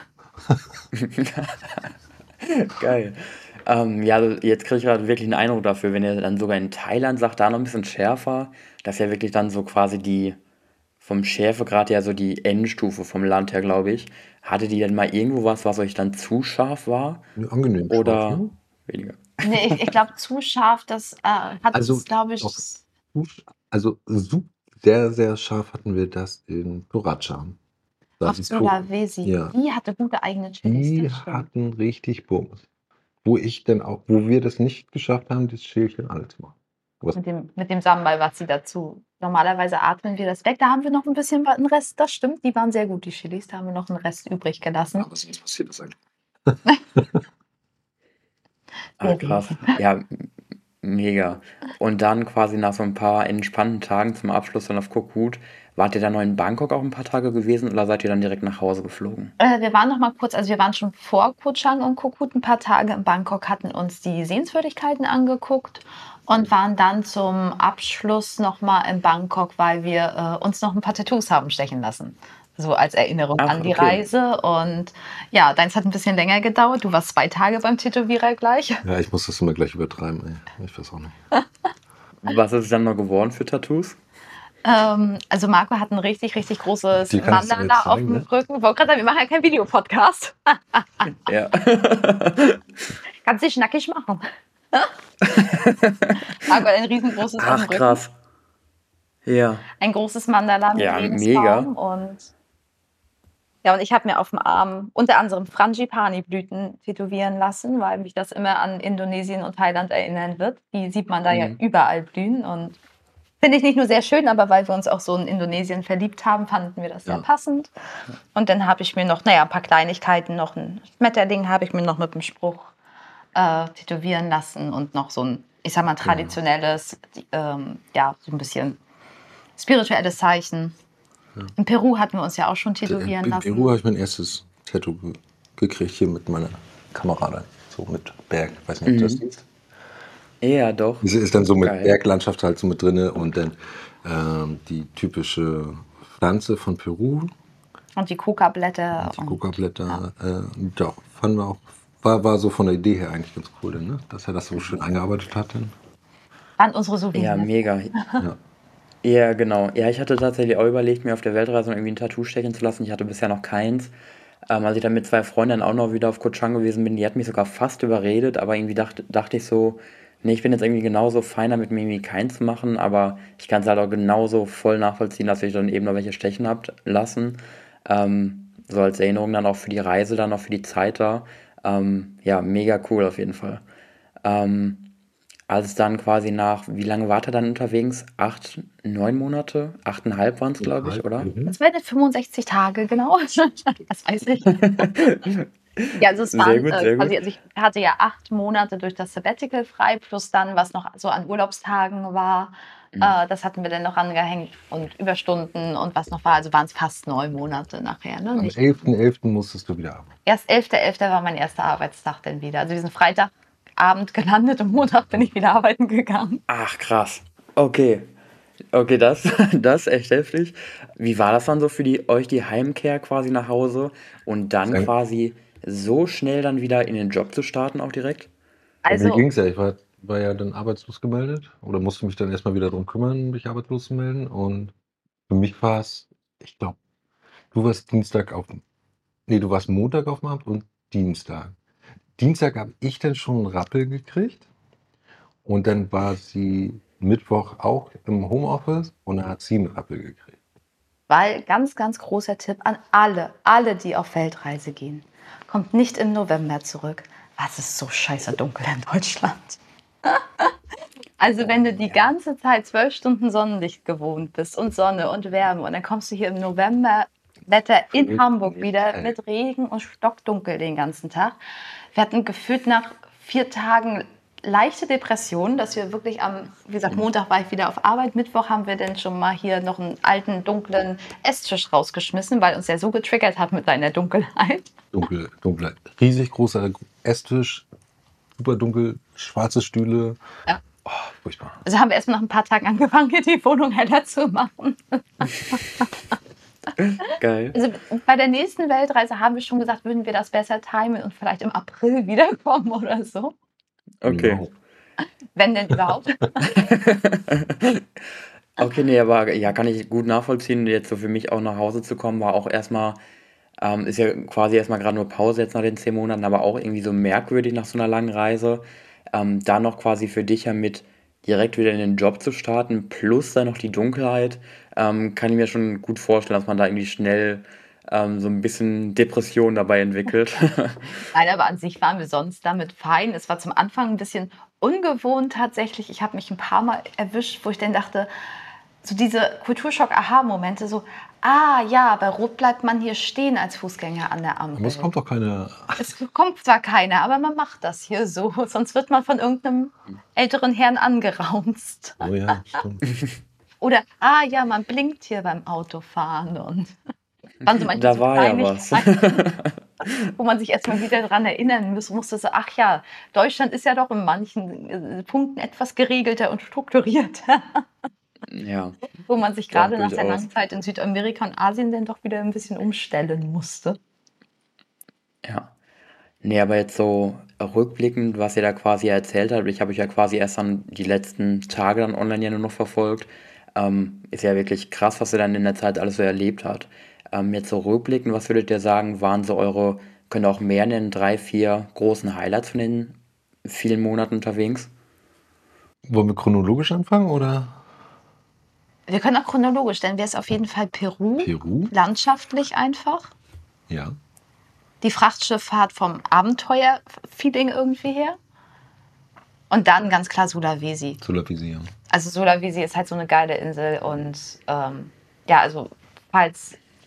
Geil. Ja, also jetzt kriege ich gerade wirklich einen Eindruck dafür, wenn ihr dann sogar in Thailand sagt, da noch ein bisschen schärfer, das ist ja wirklich dann so quasi vom Schärfegrad ja so die Endstufe vom Land her, glaube ich. Hatte die denn mal irgendwo was euch dann zu scharf war? Angenehm scharf, Oder ne? weniger? Nee, ich glaube, zu scharf, das hat Also, uns, glaube ich, doch, also sehr, sehr scharf hatten wir das in Toraja. Da auf ist Sulawesi. ja, Die hatte gute eigene Chilis, die das stimmt. hatten richtig Bums. Wo wir das nicht geschafft haben, das Schälchen alle zu machen. Mit dem Sambal, was sie dazu. Normalerweise atmen wir das weg. Da haben wir noch ein bisschen einen Rest. Das stimmt, die waren sehr gut, die Chilis. Da haben wir noch einen Rest übrig gelassen. Aber sonst passiert das eigentlich. Ah, krass. Ja, mega. Und dann quasi nach so ein paar entspannten Tagen zum Abschluss dann auf Koh Koot, wart ihr dann noch in Bangkok auch ein paar Tage gewesen oder seid ihr dann direkt nach Hause geflogen? Wir waren noch mal kurz, also wir waren schon vor Koh Chang und Koh Koot ein paar Tage in Bangkok, hatten uns die Sehenswürdigkeiten angeguckt und waren dann zum Abschluss noch mal in Bangkok, weil wir uns noch ein paar Tattoos haben stechen lassen. So als Erinnerung Ach, an die okay. Reise. Und ja, deins hat ein bisschen länger gedauert. Du warst 2 Tage beim Tätowierer gleich. Ja, ich muss das immer gleich übertreiben, ey. Ich weiß auch nicht. Was ist es dann noch geworden für Tattoos? Also Marco hat ein richtig, richtig großes Die kannst du mir Mandala jetzt auf zeigen, dem ne? Rücken. Ich wollte gerade sagen, wir machen ja keinen Videopodcast. Ja. Kannst dich schnackig machen. Marco hat ein riesengroßes auf dem Ach, Rücken. krass. Ja. Ein großes Mandala mit Ja, Lebensbaum. mega. Und ja, und ich habe mir auf dem Arm unter anderem Frangipani-Blüten tätowieren lassen, weil mich das immer an Indonesien und Thailand erinnern wird. Die sieht man da ja überall blühen. Und finde ich nicht nur sehr schön, aber weil wir uns auch so in Indonesien verliebt haben, fanden wir das sehr passend. Und dann habe ich mir noch, ein paar Kleinigkeiten, noch ein Schmetterling habe ich mir noch mit dem Spruch tätowieren lassen und noch so ein ich sag mal, traditionelles, ja, so ein bisschen spirituelles Zeichen. Ja. In Peru hatten wir uns ja auch schon tätowieren lassen. In Peru habe ich mein erstes Tattoo gekriegt, hier mit meiner Kamera, so mit Berg. Weiß nicht, ob du das siehst. Ja, doch. Es ist dann so mit Berglandschaft halt so mit drin und dann die typische Pflanze von Peru. Und die Coca-Blätter. Die Coca-Blätter, doch, fanden wir auch, war so von der Idee her eigentlich ganz cool, ne? Dass er das so schön eingearbeitet hat. Waren unsere Souvenirs. Ja, mega. Ja, genau. Ja, ich hatte tatsächlich auch überlegt, mir auf der Weltreise irgendwie ein Tattoo stechen zu lassen. Ich hatte bisher noch keins. Als ich dann mit 2 Freundinnen auch noch wieder auf Koh Chang gewesen bin, die hat mich sogar fast überredet, aber irgendwie dachte ich so, nee, ich bin jetzt irgendwie genauso fein damit, mir irgendwie keins zu machen, aber ich kann es halt auch genauso voll nachvollziehen, dass ich dann eben noch welche stechen habt lassen. So als Erinnerung dann auch für die Reise, dann auch für die Zeit da. Ja, mega cool auf jeden Fall. Als es dann quasi wie lange wart ihr dann unterwegs? 8, 9 Monate? 8,5 waren es, glaube ich, oder? Das waren 65 Tage, genau. Das weiß ich. Ja, also es waren, Sehr gut. also ich hatte ja 8 Monate durch das Sabbatical frei, plus dann, was noch so an Urlaubstagen war. Das hatten wir dann noch angehängt und Überstunden und was noch war. Also waren es fast 9 Monate nachher. Ne? Am 11.11. musstest du wieder arbeiten. Erst 11.11. war mein erster Arbeitstag dann wieder. Also wir sind Freitagabend gelandet und Montag bin ich wieder arbeiten gegangen. Ach, krass. Okay, das ist echt heftig. Wie war das dann so für euch, die Heimkehr quasi nach Hause und dann quasi so schnell dann wieder in den Job zu starten auch direkt? Also, mir ging es ja, ich war ja dann arbeitslos gemeldet oder musste mich dann erstmal wieder darum kümmern, mich arbeitslos zu melden. Und für mich war es, ich glaube, du warst Montag auf dem Amt und Dienstag. Dienstag habe ich dann schon einen Rappel gekriegt und dann war sie Mittwoch auch im Homeoffice und dann hat sie einen Rappel gekriegt. Weil, ganz, ganz großer Tipp an alle, die auf Weltreise gehen, kommt nicht im November zurück. Was ist so scheiße dunkel in Deutschland? Also wenn du die ganze Zeit 12 Stunden Sonnenlicht gewohnt bist und Sonne und Wärme und dann kommst du hier im November Wetter in Hamburg wieder mit Regen und stockdunkel den ganzen Tag. Wir hatten gefühlt nach 4 Tagen leichte Depressionen, dass wir wirklich wie gesagt, Montag war ich wieder auf Arbeit, Mittwoch haben wir dann schon mal hier noch einen alten, dunklen Esstisch rausgeschmissen, weil uns der so getriggert hat mit seiner Dunkelheit. Dunkel. Riesig großer Esstisch, super dunkel, schwarze Stühle. Ja. Oh, furchtbar. Also haben wir erst mal nach ein paar Tagen angefangen, hier die Wohnung heller zu machen. Geil. Also bei der nächsten Weltreise haben wir schon gesagt, würden wir das besser timen und vielleicht im April wiederkommen oder so. Okay. Genau. Wenn denn überhaupt. Okay, nee, aber ja, kann ich gut nachvollziehen. Jetzt so für mich auch nach Hause zu kommen, war auch erstmal, ist ja quasi erstmal gerade nur Pause jetzt nach den 10 Monaten, aber auch irgendwie so merkwürdig nach so einer langen Reise. Dann noch quasi für dich ja mit direkt wieder in den Job zu starten, plus dann noch die Dunkelheit, kann ich mir schon gut vorstellen, dass man da irgendwie schnell so ein bisschen Depression dabei entwickelt. Nein, aber an sich waren wir sonst damit fein. Es war zum Anfang ein bisschen ungewohnt tatsächlich. Ich habe mich ein paar Mal erwischt, wo ich dann dachte, so diese Kulturschock-Aha-Momente, so, ja, bei Rot bleibt man hier stehen als Fußgänger an der Ampel. Aber es kommt doch keine. Es kommt zwar keiner, aber man macht das hier so, sonst wird man von irgendeinem älteren Herrn angeraunzt. Oh ja, stimmt. Oder, ja, man blinkt hier beim Autofahren und so Da war ja was. Wo man sich erstmal wieder daran erinnern musste, so, ach ja, Deutschland ist ja doch in manchen Punkten etwas geregelter und strukturierter. Ja. Wo man sich gerade Ja, nach der durchaus. langen Zeit in Südamerika und Asien dann doch wieder ein bisschen umstellen musste. Ja. Nee, aber jetzt so rückblickend, was ihr da quasi erzählt habt, ich habe euch ja quasi erst dann die letzten Tage dann online ja nur noch verfolgt, ist ja wirklich krass, was ihr dann in der Zeit alles so erlebt habt. Jetzt so rückblickend, was würdet ihr sagen, waren so könnt ihr auch mehr nennen, 3, 4 großen Highlights von den vielen Monaten unterwegs? Wollen wir chronologisch anfangen oder? Wir können auch chronologisch, dann wäre es auf jeden Fall Peru. Peru? Landschaftlich einfach. Ja. Die Frachtschifffahrt vom Abenteuer-Feeling irgendwie her. Und dann ganz klar Sulawesi. Sulawesi, ja. Also Sulawesi ist halt so eine geile Insel und ja, also falls jetzt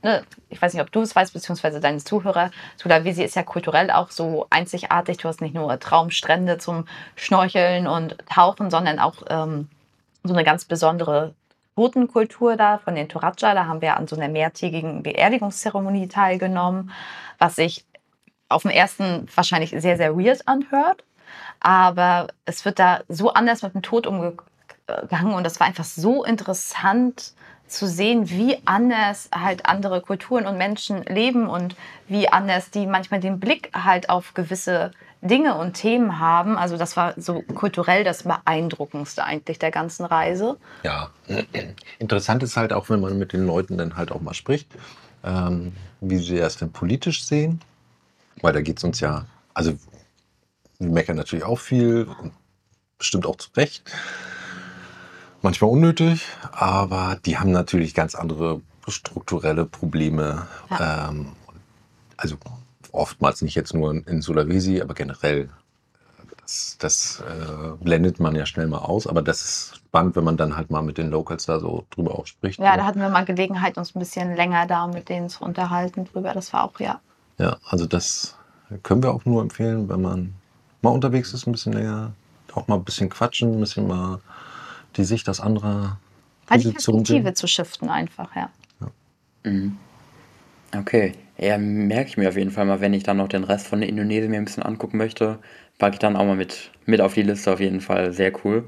ne, ich weiß nicht, ob du es weißt, beziehungsweise deine Zuhörer, Sulawesi ist ja kulturell auch so einzigartig. Du hast nicht nur Traumstrände zum Schnorcheln und Tauchen, sondern auch so eine ganz besondere Totenkultur da von den Toraja. Da haben wir an so einer mehrtägigen Beerdigungszeremonie teilgenommen, was sich auf dem ersten wahrscheinlich sehr, sehr weird anhört. Aber es wird da so anders mit dem Tod umgegangen und das war einfach so interessant zu sehen, wie anders halt andere Kulturen und Menschen leben und wie anders die manchmal den Blick halt auf gewisse Dinge und Themen haben. Also das war so kulturell das Beeindruckendste eigentlich der ganzen Reise. Ja, interessant ist halt auch, wenn man mit den Leuten dann halt auch mal spricht, wie sie das denn politisch sehen. Weil da geht es uns ja, also wir meckern natürlich auch viel, und bestimmt auch zu Recht, manchmal unnötig, aber die haben natürlich ganz andere strukturelle Probleme. Ja. Also oftmals nicht jetzt nur in Sulawesi, aber generell. Das blendet man ja schnell mal aus, aber das ist spannend, wenn man dann halt mal mit den Locals da so drüber auch spricht. Ja, da hatten wir mal Gelegenheit, uns ein bisschen länger da mit denen zu unterhalten drüber. Das war auch, ja. Ja, also das können wir auch nur empfehlen, wenn man mal unterwegs ist, ein bisschen länger, auch mal ein bisschen quatschen, ein bisschen mal die Sicht aus anderer Halt die Position Perspektive sehen. zu shiften einfach, ja. Mhm. Okay, ja, merke ich mir auf jeden Fall mal, wenn ich dann noch den Rest von Indonesien mir ein bisschen angucken möchte, packe ich dann auch mal mit auf die Liste auf jeden Fall. Sehr cool.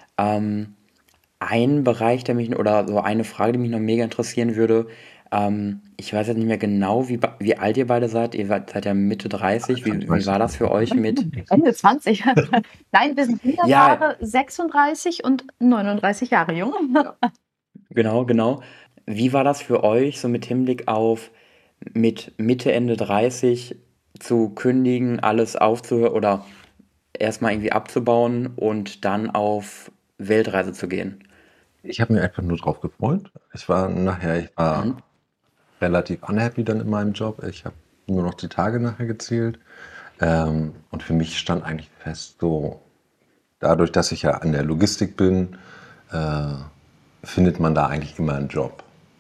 Ein Bereich, der mich, oder so eine Frage, die mich noch mega interessieren würde. Ich weiß jetzt nicht mehr genau, wie alt ihr beide seid. Seid ja Mitte 30. Wie war das für euch mit? Ende 20. Nein, wir sind Ja, wunderbare 36 und 39 Jahre jung. genau. Wie war das für euch, so mit Hinblick auf mit Mitte, Ende 30 zu kündigen, alles aufzuhören oder erstmal irgendwie abzubauen und dann auf Weltreise zu gehen? Ich habe mich einfach nur drauf gefreut. Ich war Mhm. relativ unhappy dann in meinem Job. Ich habe nur noch die Tage nachher gezählt. Und für mich stand eigentlich fest, so dadurch, dass ich ja an der Logistik bin, findet man da eigentlich immer einen Job.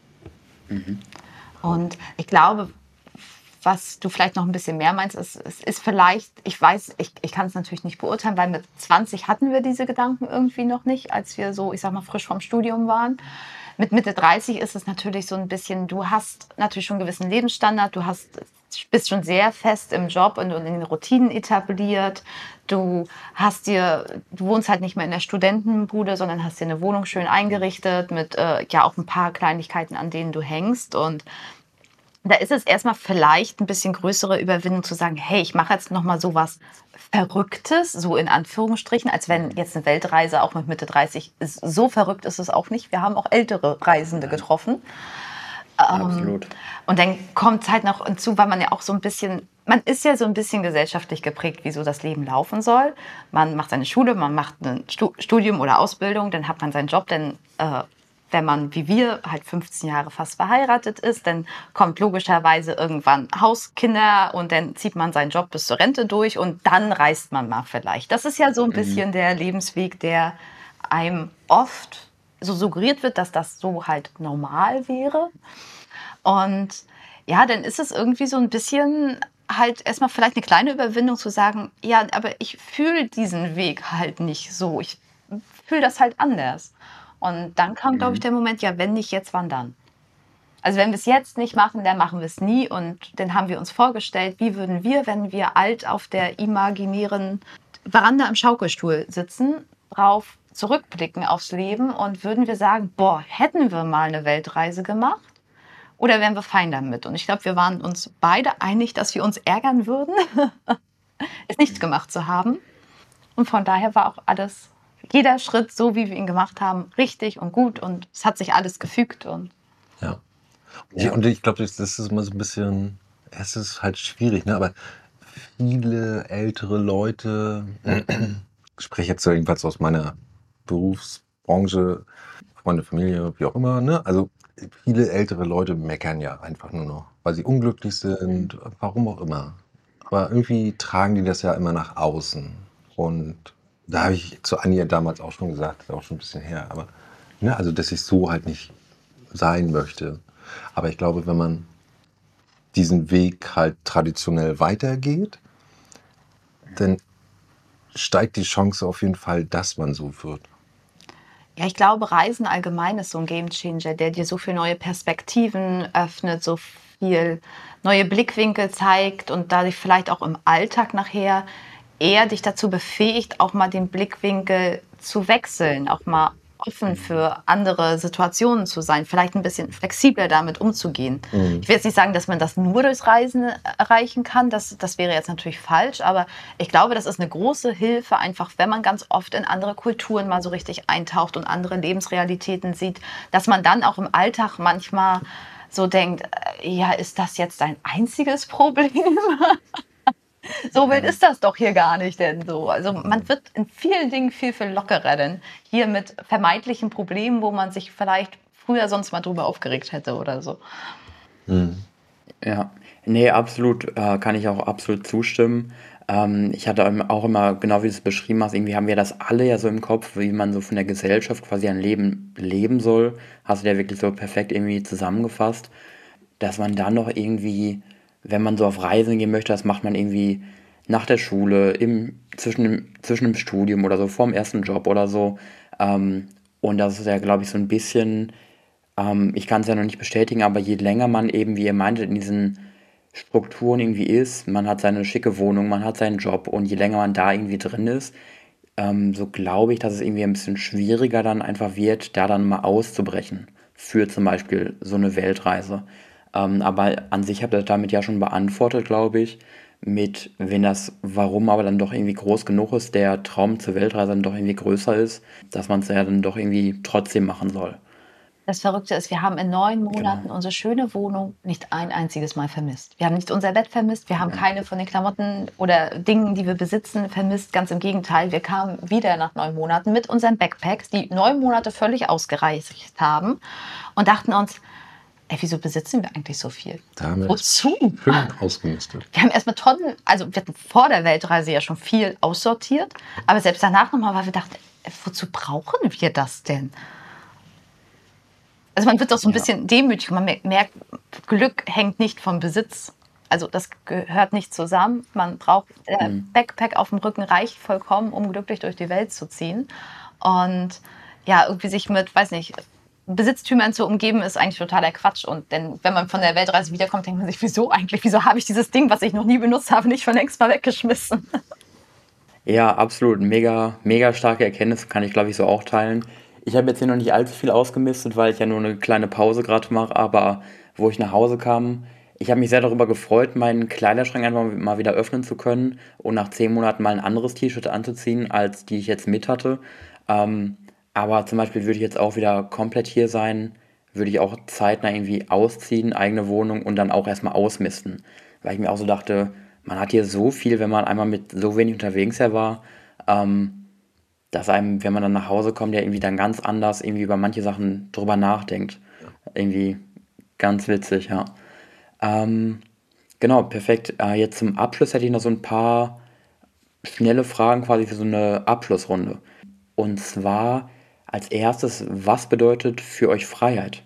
Und ich glaube, was du vielleicht noch ein bisschen mehr meinst, ist vielleicht, ich weiß, ich kann es natürlich nicht beurteilen, weil mit 20 hatten wir diese Gedanken irgendwie noch nicht, als wir so, ich sag mal, frisch vom Studium waren. Mit Mitte 30 ist es natürlich so ein bisschen, du hast natürlich schon einen gewissen Lebensstandard, bist schon sehr fest im Job und in den Routinen etabliert. Du wohnst halt nicht mehr in der Studentenbude, sondern hast dir eine Wohnung schön eingerichtet mit ja auch ein paar Kleinigkeiten, an denen du hängst. Und da ist es erstmal vielleicht ein bisschen größere Überwindung zu sagen, hey, ich mache jetzt noch mal so was Verrücktes, so in Anführungsstrichen, als wenn jetzt eine Weltreise auch mit Mitte 30 ist. So verrückt ist es auch nicht. Wir haben auch ältere Reisende getroffen. Absolut. Und dann kommt es halt noch hinzu, weil man ja auch so ein bisschen, man ist ja so ein bisschen gesellschaftlich geprägt, wie so das Leben laufen soll. Man macht seine Schule, man macht ein Studium oder Ausbildung, dann hat man seinen Job, dann wenn man wie wir halt 15 Jahre fast verheiratet ist, dann kommt logischerweise irgendwann Hauskinder und dann zieht man seinen Job bis zur Rente durch und dann reist man mal vielleicht. Das ist ja so ein bisschen der Lebensweg, der einem oft so suggeriert wird, dass das so halt normal wäre. Und ja, dann ist es irgendwie so ein bisschen halt erstmal vielleicht eine kleine Überwindung zu sagen, ja, aber ich fühle diesen Weg halt nicht so. Ich fühle das halt anders. Und dann kam, glaube ich, der Moment, ja, wenn nicht jetzt, wann dann? Also wenn wir es jetzt nicht machen, dann machen wir es nie. Und dann haben wir uns vorgestellt, wie würden wir, wenn wir alt auf der imaginären Veranda im Schaukelstuhl sitzen, drauf zurückblicken aufs Leben und würden wir sagen, boah, hätten wir mal eine Weltreise gemacht? Oder wären wir fein damit? Und ich glaube, wir waren uns beide einig, dass wir uns ärgern würden, es nicht gemacht zu haben. Und von daher war auch jeder Schritt, so wie wir ihn gemacht haben, richtig und gut. Und es hat sich alles gefügt. Und Ja. Und ich glaube, das ist immer so ein bisschen, es ist halt schwierig, ne? Aber viele ältere Leute, ich spreche jetzt so jedenfalls aus meiner Berufsbranche, Freunde, Familie, wie auch immer, ne? Also viele ältere Leute meckern ja einfach nur noch, weil sie unglücklich sind, warum auch immer. Aber irgendwie tragen die das ja immer nach außen. Und da habe ich zu Anja damals auch schon gesagt, das ist auch schon ein bisschen her, aber ne, also dass ich so halt nicht sein möchte. Aber ich glaube, wenn man diesen Weg halt traditionell weitergeht, dann steigt die Chance auf jeden Fall, dass man so wird. Ja, ich glaube, Reisen allgemein ist so ein Gamechanger, der dir so viele neue Perspektiven öffnet, so viel neue Blickwinkel zeigt und dadurch vielleicht auch im Alltag nachher eher dich dazu befähigt, auch mal den Blickwinkel zu wechseln, auch mal offen für andere Situationen zu sein, vielleicht ein bisschen flexibler damit umzugehen. Ich will jetzt nicht sagen, dass man das nur durchs Reisen erreichen kann, das wäre jetzt natürlich falsch, aber ich glaube, das ist eine große Hilfe, einfach wenn man ganz oft in andere Kulturen mal so richtig eintaucht und andere Lebensrealitäten sieht, dass man dann auch im Alltag manchmal so denkt, ja, ist das jetzt dein einziges Problem? So wild ist das doch hier gar nicht denn so. Also man wird in vielen Dingen viel, viel lockerer denn hier mit vermeintlichen Problemen, wo man sich vielleicht früher sonst mal drüber aufgeregt hätte oder so. Ja, nee, absolut, kann ich auch absolut zustimmen. Ich hatte auch immer, genau wie du es beschrieben hast, irgendwie haben wir das alle ja so im Kopf, wie man so von der Gesellschaft quasi ein Leben leben soll. Hast du ja wirklich so perfekt irgendwie zusammengefasst, dass man dann noch irgendwie, wenn man so auf Reisen gehen möchte, das macht man irgendwie nach der Schule, zwischen dem Studium oder so, vorm ersten Job oder so. Und das ist ja, glaube ich, so ein bisschen, ich kann es ja noch nicht bestätigen, aber je länger man eben, wie ihr meintet, in diesen Strukturen irgendwie ist, man hat seine schicke Wohnung, man hat seinen Job und je länger man da irgendwie drin ist, so glaube ich, dass es irgendwie ein bisschen schwieriger dann einfach wird, da dann mal auszubrechen für zum Beispiel so eine Weltreise. Aber an sich habt ihr damit ja schon beantwortet, glaube ich, mit, wenn das Warum aber dann doch irgendwie groß genug ist, der Traum zur Weltreise dann doch irgendwie größer ist, dass man es ja dann doch irgendwie trotzdem machen soll. Das Verrückte ist, wir haben in 9 Genau. Monaten unsere schöne Wohnung nicht ein einziges Mal vermisst. Wir haben nicht unser Bett vermisst, wir haben keine von den Klamotten oder Dingen, die wir besitzen, vermisst. Ganz im Gegenteil, wir kamen wieder nach 9 Monaten mit unseren Backpacks, die 9 Monate völlig ausgereicht haben und dachten uns, ey, wieso besitzen wir eigentlich so viel? Damit Wozu? schön ausgemistet. Wir haben erstmal Tonnen, also wir hatten vor der Weltreise ja schon viel aussortiert, aber selbst danach nochmal, weil wir dachten, wozu brauchen wir das denn? Also man wird doch so ein bisschen demütig. Man merkt, Glück hängt nicht vom Besitz. Also das gehört nicht zusammen. Man braucht, Backpack auf dem Rücken reicht vollkommen, um glücklich durch die Welt zu ziehen. Und ja, irgendwie sich mit, weiß nicht, Besitztümern zu umgeben, ist eigentlich totaler Quatsch. Und denn wenn man von der Weltreise wiederkommt, denkt man sich, wieso eigentlich? Wieso habe ich dieses Ding, was ich noch nie benutzt habe, nicht schon längst mal weggeschmissen? Ja, absolut. Mega, mega starke Erkenntnis, kann ich glaube ich so auch teilen. Ich habe jetzt hier noch nicht allzu viel ausgemistet, weil ich ja nur eine kleine Pause gerade mache, aber wo ich nach Hause kam, ich habe mich sehr darüber gefreut, meinen Kleiderschrank einfach mal wieder öffnen zu können und nach 10 Monaten mal ein anderes T-Shirt anzuziehen, als die ich jetzt mit hatte. Aber zum Beispiel würde ich jetzt auch wieder komplett hier sein, würde ich auch zeitnah irgendwie ausziehen, eigene Wohnung und dann auch erstmal ausmisten. Weil ich mir auch so dachte, man hat hier so viel, wenn man einmal mit so wenig unterwegs ja war, dass einem, wenn man dann nach Hause kommt, ja irgendwie dann ganz anders irgendwie über manche Sachen drüber nachdenkt. Irgendwie ganz witzig, ja. Genau, perfekt. Jetzt zum Abschluss hätte ich noch so ein paar schnelle Fragen quasi für so eine Abschlussrunde. Und zwar als erstes, was bedeutet für euch Freiheit?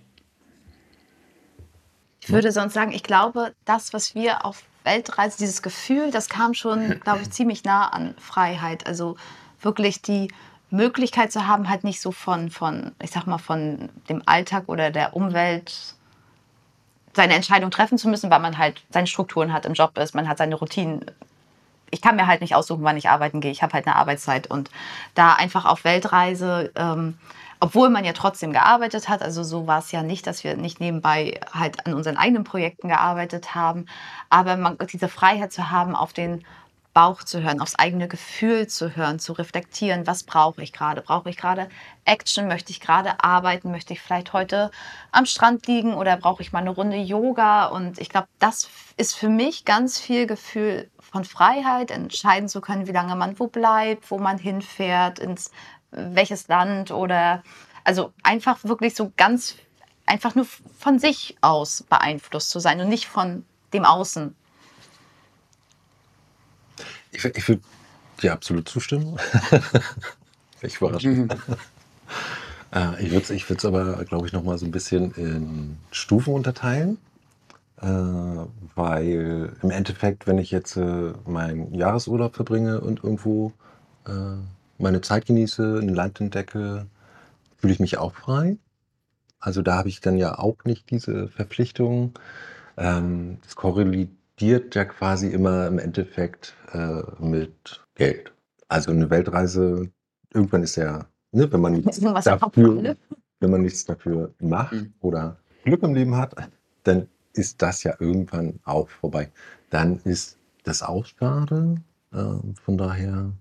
Ich würde sonst sagen, ich glaube, das, was wir auf Weltreise, dieses Gefühl, das kam schon, glaube ich, ziemlich nah an Freiheit. Also wirklich die Möglichkeit zu haben, halt nicht so ich sag mal, von dem Alltag oder der Umwelt seine Entscheidung treffen zu müssen, weil man halt seine Strukturen hat, im Job ist, man hat seine Routinen. Ich kann mir halt nicht aussuchen, wann ich arbeiten gehe. Ich habe halt eine Arbeitszeit und da einfach auf Weltreise, obwohl man ja trotzdem gearbeitet hat, also so war es ja nicht, dass wir nicht nebenbei halt an unseren eigenen Projekten gearbeitet haben, aber diese Freiheit zu haben, auf den Bauch zu hören, aufs eigene Gefühl zu hören, zu reflektieren, was brauche ich gerade? Brauche ich gerade Action? Möchte ich gerade arbeiten? Möchte ich vielleicht heute am Strand liegen oder brauche ich mal eine Runde Yoga? Und ich glaube, das ist für mich ganz viel Gefühl von Freiheit, entscheiden zu können, wie lange man wo bleibt, wo man hinfährt, ins welches Land oder also einfach wirklich so ganz einfach nur von sich aus beeinflusst zu sein und nicht von dem Außen. Ich würde dir absolut zustimmen. Ich überrascht. Ich würde es aber, glaube ich, noch mal so ein bisschen in Stufen unterteilen, weil im Endeffekt, wenn ich jetzt meinen Jahresurlaub verbringe und irgendwo äh, meine Zeit genieße, ein Land entdecke, fühle ich mich auch frei. Also da habe ich dann ja auch nicht diese Verpflichtung. Das korreliert ja quasi immer im Endeffekt mit Geld. Also eine Weltreise, irgendwann ist ja, ne, wenn man nichts Was ja auch dafür, alle. wenn man nichts dafür macht Mhm. oder Glück im Leben hat, dann ist das ja irgendwann auch vorbei. Dann ist das auch schade. Von daher,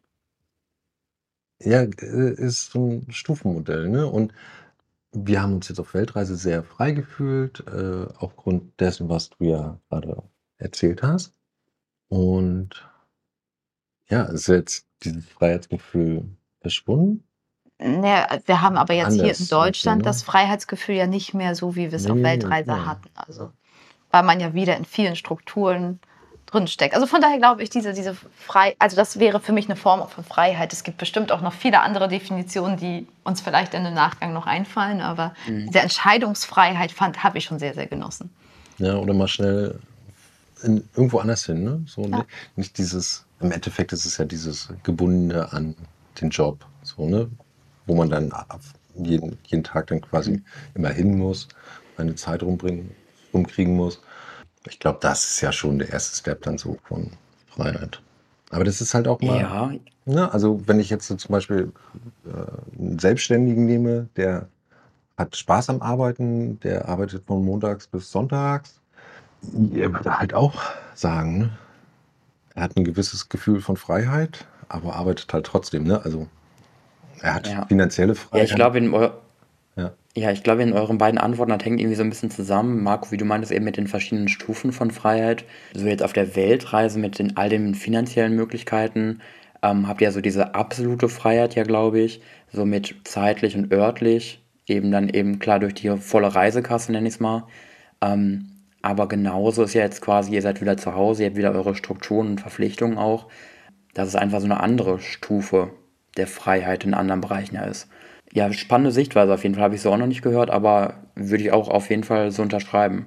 ja, ist so ein Stufenmodell, ne? Und wir haben uns jetzt auf Weltreise sehr frei gefühlt, aufgrund dessen, was du ja gerade erzählt hast. Und ja, ist jetzt dieses Freiheitsgefühl verschwunden? Naja, wir haben aber jetzt hier in Anders irgendwie, Deutschland das ne? Freiheitsgefühl ja nicht mehr so, wie wir es Ne, auf ne, ne, Weltreise genau. hatten. Also, weil man ja wieder in vielen Strukturen drinsteckt. Also von daher glaube ich, diese also das wäre für mich eine Form von Freiheit. Es gibt bestimmt auch noch viele andere Definitionen, die uns vielleicht in dem Nachgang noch einfallen, aber Mhm. diese Entscheidungsfreiheit habe ich schon sehr, sehr genossen. Ja, oder mal schnell irgendwo anders hin, ne? So, Ja. nicht dieses, im Endeffekt ist es ja dieses Gebundene an den Job, so, ne? Wo man dann jeden Tag dann quasi immer hin muss, eine Zeit rumkriegen muss. Ich glaube, das ist ja schon der erste Step dann so von Freiheit. Aber das ist halt auch mal, Ja, ne, also wenn ich jetzt so zum Beispiel einen Selbstständigen nehme, der hat Spaß am Arbeiten, der arbeitet von montags bis sonntags, er würde halt auch sagen, ne, er hat ein gewisses Gefühl von Freiheit, aber arbeitet halt trotzdem, ne? Also er hat ja. finanzielle Ja, ich Freiheit. glaube, Ja. ich glaube, in euren beiden Antworten, das hängt irgendwie so ein bisschen zusammen. Marco, wie du meintest, eben mit den verschiedenen Stufen von Freiheit. So jetzt auf der Weltreise mit all den finanziellen Möglichkeiten, habt ihr ja so diese absolute Freiheit, ja, glaube ich, so mit zeitlich und örtlich, eben dann eben klar durch die volle Reisekasse, nenne ich es mal. Ähm, aber genauso ist ja jetzt quasi, ihr seid wieder zu Hause, ihr habt wieder eure Strukturen und Verpflichtungen auch. Dass es einfach so eine andere Stufe der Freiheit in anderen Bereichen ja ist. Ja, spannende Sichtweise auf jeden Fall, habe ich so auch noch nicht gehört, aber würde ich auch auf jeden Fall so unterschreiben.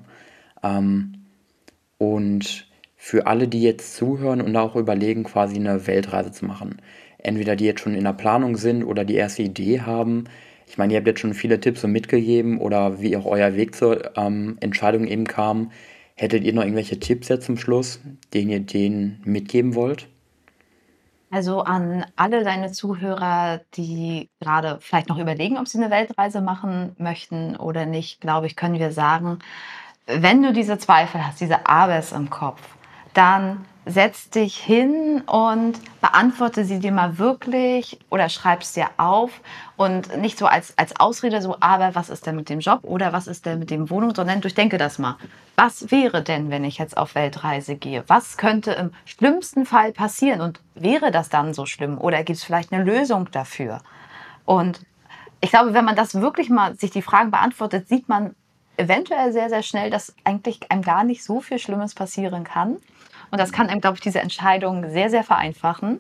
Und für alle, die jetzt zuhören und auch überlegen, quasi eine Weltreise zu machen, entweder die jetzt schon in der Planung sind oder die erste Idee haben, ich meine, ihr habt jetzt schon viele Tipps so mitgegeben oder wie auch euer Weg zur Entscheidung eben kam. Hättet ihr noch irgendwelche Tipps jetzt zum Schluss, den ihr denen mitgeben wollt? Also an alle deine Zuhörer, die gerade vielleicht noch überlegen, ob sie eine Weltreise machen möchten oder nicht, glaube ich, können wir sagen, wenn du diese Zweifel hast, diese Abers im Kopf, dann setz dich hin und beantworte sie dir mal wirklich oder schreib es dir auf und nicht so als Ausrede so, aber was ist denn mit dem Job oder was ist denn mit dem Wohnung, sondern durchdenke das mal. Was wäre denn, wenn ich jetzt auf Weltreise gehe? Was könnte im schlimmsten Fall passieren und wäre das dann so schlimm oder gibt es vielleicht eine Lösung dafür? Und ich glaube, wenn man das wirklich mal sich die Fragen beantwortet, sieht man eventuell sehr, sehr schnell, dass eigentlich einem gar nicht so viel Schlimmes passieren kann. Und das kann einem, glaube ich, diese Entscheidung sehr, sehr vereinfachen.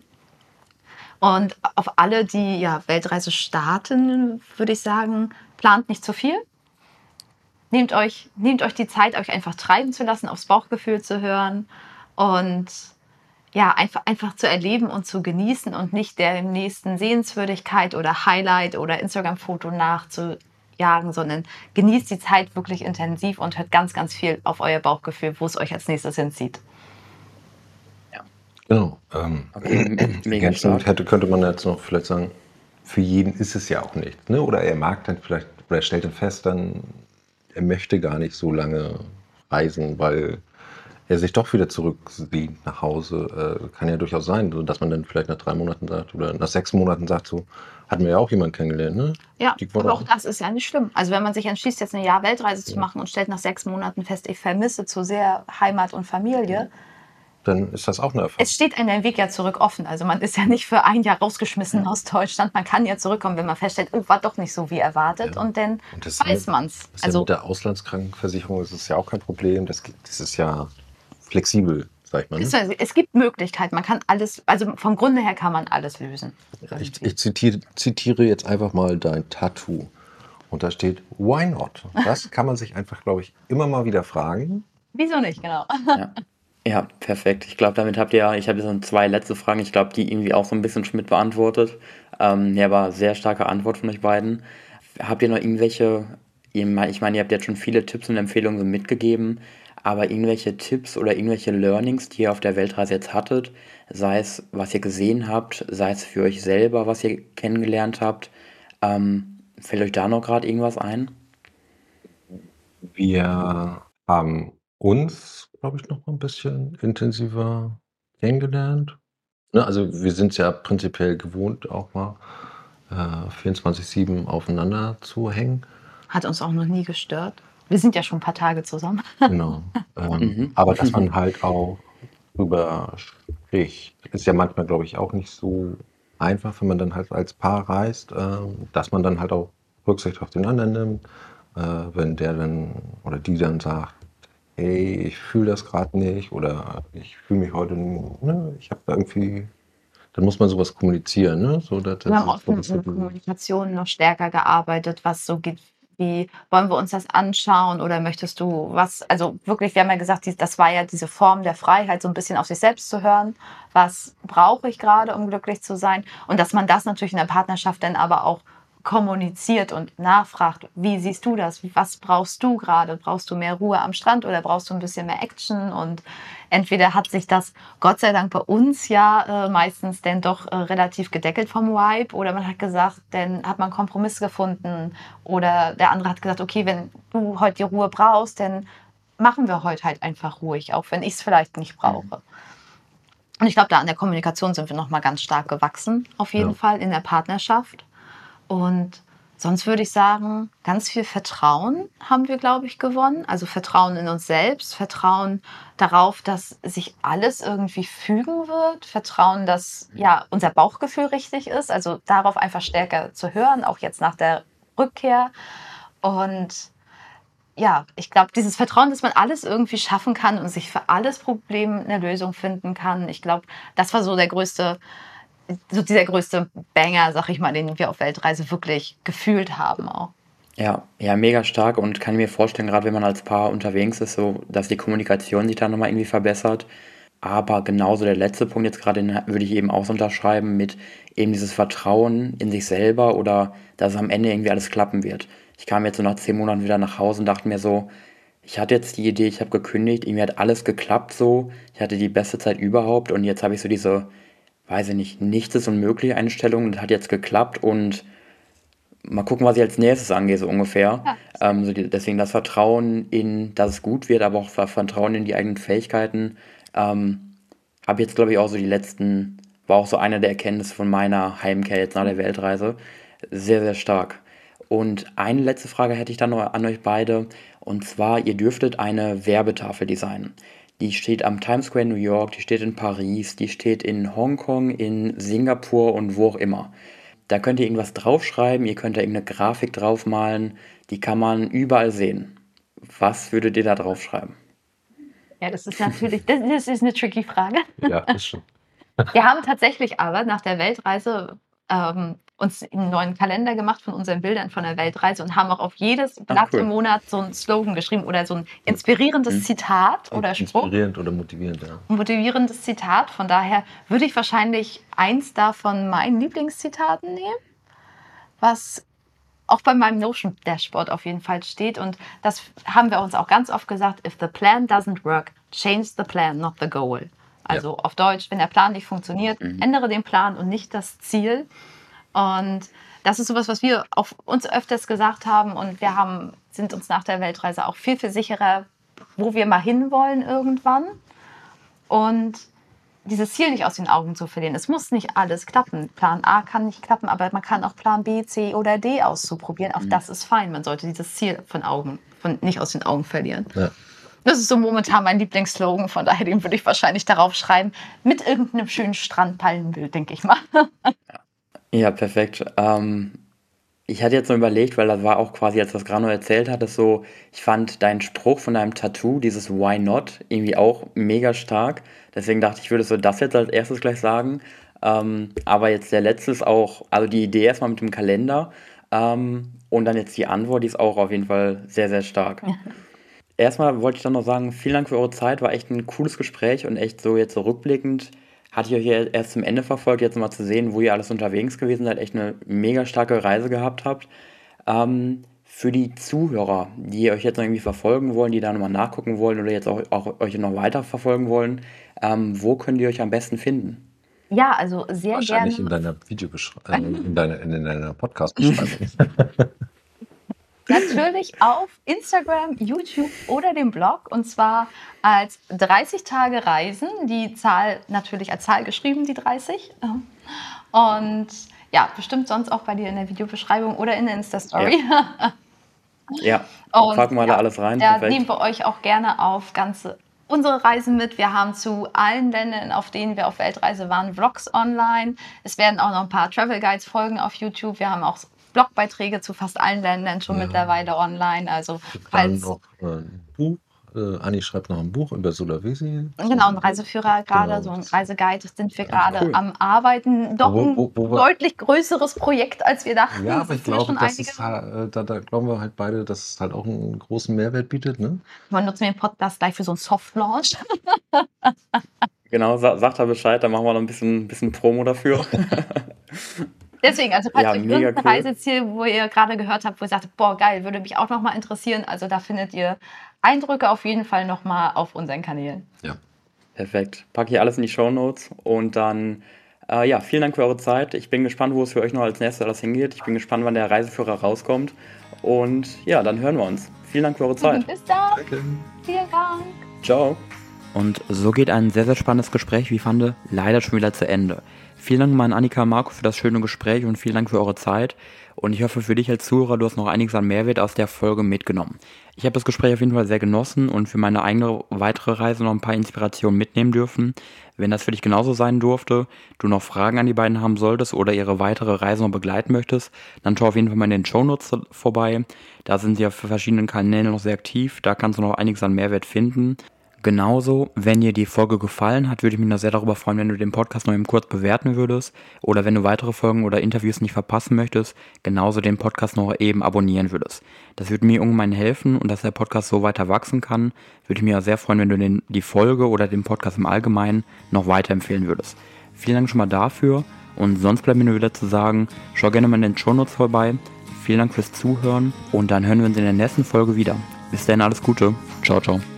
Und auf alle, die ja Weltreise starten, würde ich sagen, plant nicht zu viel. Nehmt euch die Zeit, euch einfach treiben zu lassen, aufs Bauchgefühl zu hören und ja, einfach zu erleben und zu genießen und nicht der nächsten Sehenswürdigkeit oder Highlight oder Instagram-Foto nachzujagen, sondern genießt die Zeit wirklich intensiv und hört ganz, ganz viel auf euer Bauchgefühl, wo es euch als nächstes hinzieht. Ja. Genau. Okay, mega Ergänzend stark. könnte man jetzt noch vielleicht sagen, für jeden ist es ja auch nicht. Ne? Oder er mag dann vielleicht, oder er stellt dann fest, dann, er möchte gar nicht so lange reisen, weil er sich doch wieder zurücksehnt nach Hause. Kann ja durchaus sein, so dass man dann vielleicht nach 3 Monaten sagt oder nach 6 Monaten sagt, so, hatten wir ja auch jemanden kennengelernt, ne? Ja, Die war aber auch doch, das ist ja nicht schlimm. Also wenn man sich entschließt, jetzt eine Jahr-Weltreise zu machen und stellt nach 6 Monaten fest, ich vermisse zu sehr Heimat und Familie, dann ist das auch eine Erfahrung. es steht einem der Weg ja zurück offen. Also man ist ja nicht für ein Jahr rausgeschmissen aus Deutschland. Man kann ja zurückkommen, wenn man feststellt, oh, war doch nicht so wie erwartet. Ja. Und dann Und das weiß man's. ist ja Also mit der Auslandskrankenversicherung ist es ja auch kein Problem. Das ist ja flexibel, sag ich mal. Ne? Es gibt Möglichkeiten, man kann alles, also vom Grunde her kann man alles lösen. Ich zitiere jetzt einfach mal dein Tattoo. Und da steht, why not? Das kann man sich einfach, glaube ich, immer mal wieder fragen. Wieso nicht, genau. Ja, perfekt. Ich glaube, damit ich habe jetzt noch 2 letzte Fragen, ich glaube, die irgendwie auch so ein bisschen schon mit beantwortet. Ja, aber sehr starke Antwort von euch beiden. Habt ihr noch irgendwelche, ich meine, ihr habt jetzt schon viele Tipps und Empfehlungen so mitgegeben, aber irgendwelche Tipps oder irgendwelche Learnings, die ihr auf der Weltreise jetzt hattet, sei es, was ihr gesehen habt, sei es für euch selber, was ihr kennengelernt habt, fällt euch da noch gerade irgendwas ein? Wir haben uns, glaube ich, noch mal ein bisschen intensiver kennengelernt. Ne, also wir sind es ja prinzipiell gewohnt, auch mal 24/7 aufeinander zu hängen. Hat uns auch noch nie gestört. Wir sind ja schon ein paar Tage zusammen. Genau. Aber dass man halt auch drüber spricht, ist ja manchmal, glaube ich, auch nicht so einfach, wenn man dann halt als Paar reist, dass man dann halt auch Rücksicht auf den anderen nimmt, wenn der dann oder die dann sagt, hey, ich fühle das gerade nicht oder ich fühle mich heute, ne, ich habe da irgendwie, dann muss man sowas kommunizieren, ne? So, Wir haben auch das in Kommunikation noch stärker gearbeitet, was so geht, wie wollen wir uns das anschauen oder möchtest du was, also wirklich, wir haben ja gesagt, das war ja diese Form der Freiheit, so ein bisschen auf sich selbst zu hören, was brauche ich gerade, um glücklich zu sein, und dass man das natürlich in der Partnerschaft dann aber auch kommuniziert und nachfragt, wie siehst du das, was brauchst du gerade, brauchst du mehr Ruhe am Strand oder brauchst du ein bisschen mehr Action, und entweder hat sich das Gott sei Dank bei uns ja meistens dann doch relativ gedeckelt vom Vibe, oder man hat gesagt, dann hat man einen Kompromiss gefunden, oder der andere hat gesagt, okay, wenn du heute die Ruhe brauchst, dann machen wir heute halt einfach ruhig, auch wenn ich es vielleicht nicht brauche. Und ich glaube, da an der Kommunikation sind wir nochmal ganz stark gewachsen, auf jeden Fall in der Partnerschaft. Und sonst würde ich sagen, ganz viel Vertrauen haben wir, glaube ich, gewonnen. Also Vertrauen in uns selbst, Vertrauen darauf, dass sich alles irgendwie fügen wird, Vertrauen, dass ja unser Bauchgefühl richtig ist, also darauf einfach stärker zu hören, auch jetzt nach der Rückkehr. Und ja, ich glaube, dieses Vertrauen, dass man alles irgendwie schaffen kann und sich für alles Problem eine Lösung finden kann, ich glaube, das war so dieser größte Banger, sag ich mal, den wir auf Weltreise wirklich gefühlt haben auch. Ja, ja, mega stark, und kann mir vorstellen, gerade wenn man als Paar unterwegs ist, so, dass die Kommunikation sich da nochmal irgendwie verbessert. Aber genauso der letzte Punkt jetzt gerade, würde ich eben auch so unterschreiben mit eben dieses Vertrauen in sich selber, oder dass es am Ende irgendwie alles klappen wird. Ich kam jetzt so nach 10 Monaten wieder nach Hause und dachte mir so, ich hatte jetzt die Idee, ich habe gekündigt, irgendwie hat alles geklappt so, ich hatte die beste Zeit überhaupt, und jetzt habe ich so diese, weiß ich nicht, nichts ist unmöglich Einstellung, das hat jetzt geklappt, und mal gucken, was ich als nächstes angehe, so ungefähr. Ja. Deswegen das Vertrauen in, dass es gut wird, aber auch Vertrauen in die eigenen Fähigkeiten. Habe jetzt, glaube ich, auch so war auch so eine der Erkenntnisse von meiner Heimkehr jetzt nach der Weltreise. Sehr, sehr stark. Und eine letzte Frage hätte ich dann noch an euch beide. Und zwar, ihr dürftet eine Werbetafel designen. Die steht am Times Square in New York, die steht in Paris, die steht in Hongkong, in Singapur und wo auch immer. Da könnt ihr irgendwas draufschreiben, ihr könnt da irgendeine Grafik draufmalen, die kann man überall sehen. Was würdet ihr da draufschreiben? Ja, das ist natürlich, das ist eine tricky Frage. Ja, ist schon. Wir haben tatsächlich aber nach der Weltreise uns einen neuen Kalender gemacht von unseren Bildern von der Weltreise und haben auch auf jedes Blatt cool. im Monat so einen Slogan geschrieben oder so ein inspirierendes Zitat oder Spruch. Inspirierend oder motivierend, ja. Ein motivierendes Zitat. Von daher würde ich wahrscheinlich eins davon meinen Lieblingszitaten nehmen, was auch bei meinem Notion-Dashboard auf jeden Fall steht. Und das haben wir uns auch ganz oft gesagt: If the plan doesn't work, change the plan, not the goal. Also auf Deutsch, wenn der Plan nicht funktioniert, ändere den Plan und nicht das Ziel. Und das ist sowas, was wir auch uns öfters gesagt haben. Und wir sind uns nach der Weltreise auch viel, viel sicherer, wo wir mal hinwollen irgendwann. Und dieses Ziel nicht aus den Augen zu verlieren. Es muss nicht alles klappen. Plan A kann nicht klappen, aber man kann auch Plan B, C oder D auszuprobieren. Auch das ist fein. Man sollte dieses Ziel nicht aus den Augen verlieren. Ja. Das ist so momentan mein Lieblingsslogan. Von daher, den würde ich wahrscheinlich darauf schreiben. Mit irgendeinem schönen Strandpalmenbild, denke ich mal. Ja, perfekt. Ich hatte jetzt noch überlegt, weil das war auch quasi, als das Grano erzählt hat, so, ich fand deinen Spruch von deinem Tattoo, dieses Why not, irgendwie auch mega stark. Deswegen dachte ich, würde so das jetzt als erstes gleich sagen. Aber jetzt der letzte ist auch, also die Idee erstmal mit dem Kalender und dann jetzt die Antwort, die ist auch auf jeden Fall sehr, sehr stark. Erstmal wollte ich dann noch sagen, vielen Dank für eure Zeit, war echt ein cooles Gespräch und echt so jetzt so rückblickend hatte ich euch hier erst zum Ende verfolgt, jetzt mal zu sehen, wo ihr alles unterwegs gewesen seid, echt eine mega starke Reise gehabt habt. Für die Zuhörer, die euch jetzt noch irgendwie verfolgen wollen, die da nochmal nachgucken wollen oder jetzt auch euch noch weiter verfolgen wollen, wo könnt ihr euch am besten finden? Ja, also sehr Wahrscheinlich in gerne. deiner in deiner Podcast-Beschreibung. Natürlich auf Instagram, YouTube oder dem Blog, und zwar als 30 Tage Reisen, die Zahl natürlich als Zahl geschrieben, die 30. Und ja, bestimmt sonst auch bei dir in der Videobeschreibung oder in der Insta-Story. Ja, Und packen wir da ja, alles rein. da Perfekt. nehmen wir euch auch gerne auf unsere Reisen mit. Wir haben zu allen Ländern, auf denen wir auf Weltreise waren, Vlogs online. Es werden auch noch ein paar Travel Guides folgen auf YouTube. Wir haben auch Blogbeiträge zu fast allen Ländern schon mittlerweile online. Also Dann noch ein Buch. Anni schreibt noch ein Buch über Sulawesi. Genau, ein Reiseführer gerade, Genau. so ein Reiseguide, sind wir gerade cool. am Arbeiten. Doch ein Wo wir- deutlich größeres Projekt, als wir dachten. Ja, aber ich Sitzen wir glaube, schon das einige. ist, da glauben wir halt beide, dass es halt auch einen großen Mehrwert bietet. Ne? Wir nutzen den Podcast gleich für so einen Soft-Launch. Genau, sagt da Bescheid, dann machen wir noch ein bisschen Promo dafür. Deswegen, also falls Ja, euch mega irgendein cool. Reiseziel, wo ihr gerade gehört habt, wo ihr sagt, boah, geil, würde mich auch nochmal interessieren, also da findet ihr Eindrücke auf jeden Fall nochmal auf unseren Kanälen. Ja. Perfekt. Packe hier alles in die Shownotes und dann, ja, vielen Dank für eure Zeit. Ich bin gespannt, wo es für euch noch als nächstes alles hingeht. Ich bin gespannt, wann der Reiseführer rauskommt. Und ja, dann hören wir uns. Vielen Dank für eure Zeit. Bis dann. Danke. Vielen Dank. Ciao. Und so geht ein sehr, sehr spannendes Gespräch, wie ich fand, leider schon wieder zu Ende. Vielen Dank mal an Annika und Marco für das schöne Gespräch und vielen Dank für eure Zeit. Und ich hoffe für dich als Zuhörer, du hast noch einiges an Mehrwert aus der Folge mitgenommen. Ich habe das Gespräch auf jeden Fall sehr genossen und für meine eigene weitere Reise noch ein paar Inspirationen mitnehmen dürfen. Wenn das für dich genauso sein durfte, du noch Fragen an die beiden haben solltest oder ihre weitere Reise noch begleiten möchtest, dann schau auf jeden Fall mal in den Shownotes vorbei. Da sind sie auf verschiedenen Kanälen noch sehr aktiv, da kannst du noch einiges an Mehrwert finden. Genauso, wenn dir die Folge gefallen hat, würde ich mich noch sehr darüber freuen, wenn du den Podcast noch eben kurz bewerten würdest oder wenn du weitere Folgen oder Interviews nicht verpassen möchtest, genauso den Podcast noch eben abonnieren würdest. Das würde mir ungemein helfen und dass der Podcast so weiter wachsen kann, würde ich mich ja sehr freuen, wenn du die Folge oder den Podcast im Allgemeinen noch weiterempfehlen würdest. Vielen Dank schon mal dafür und sonst bleibt mir nur wieder zu sagen, schau gerne mal in den Shownotes vorbei. Vielen Dank fürs Zuhören und dann hören wir uns in der nächsten Folge wieder. Bis dahin alles Gute. Ciao, ciao.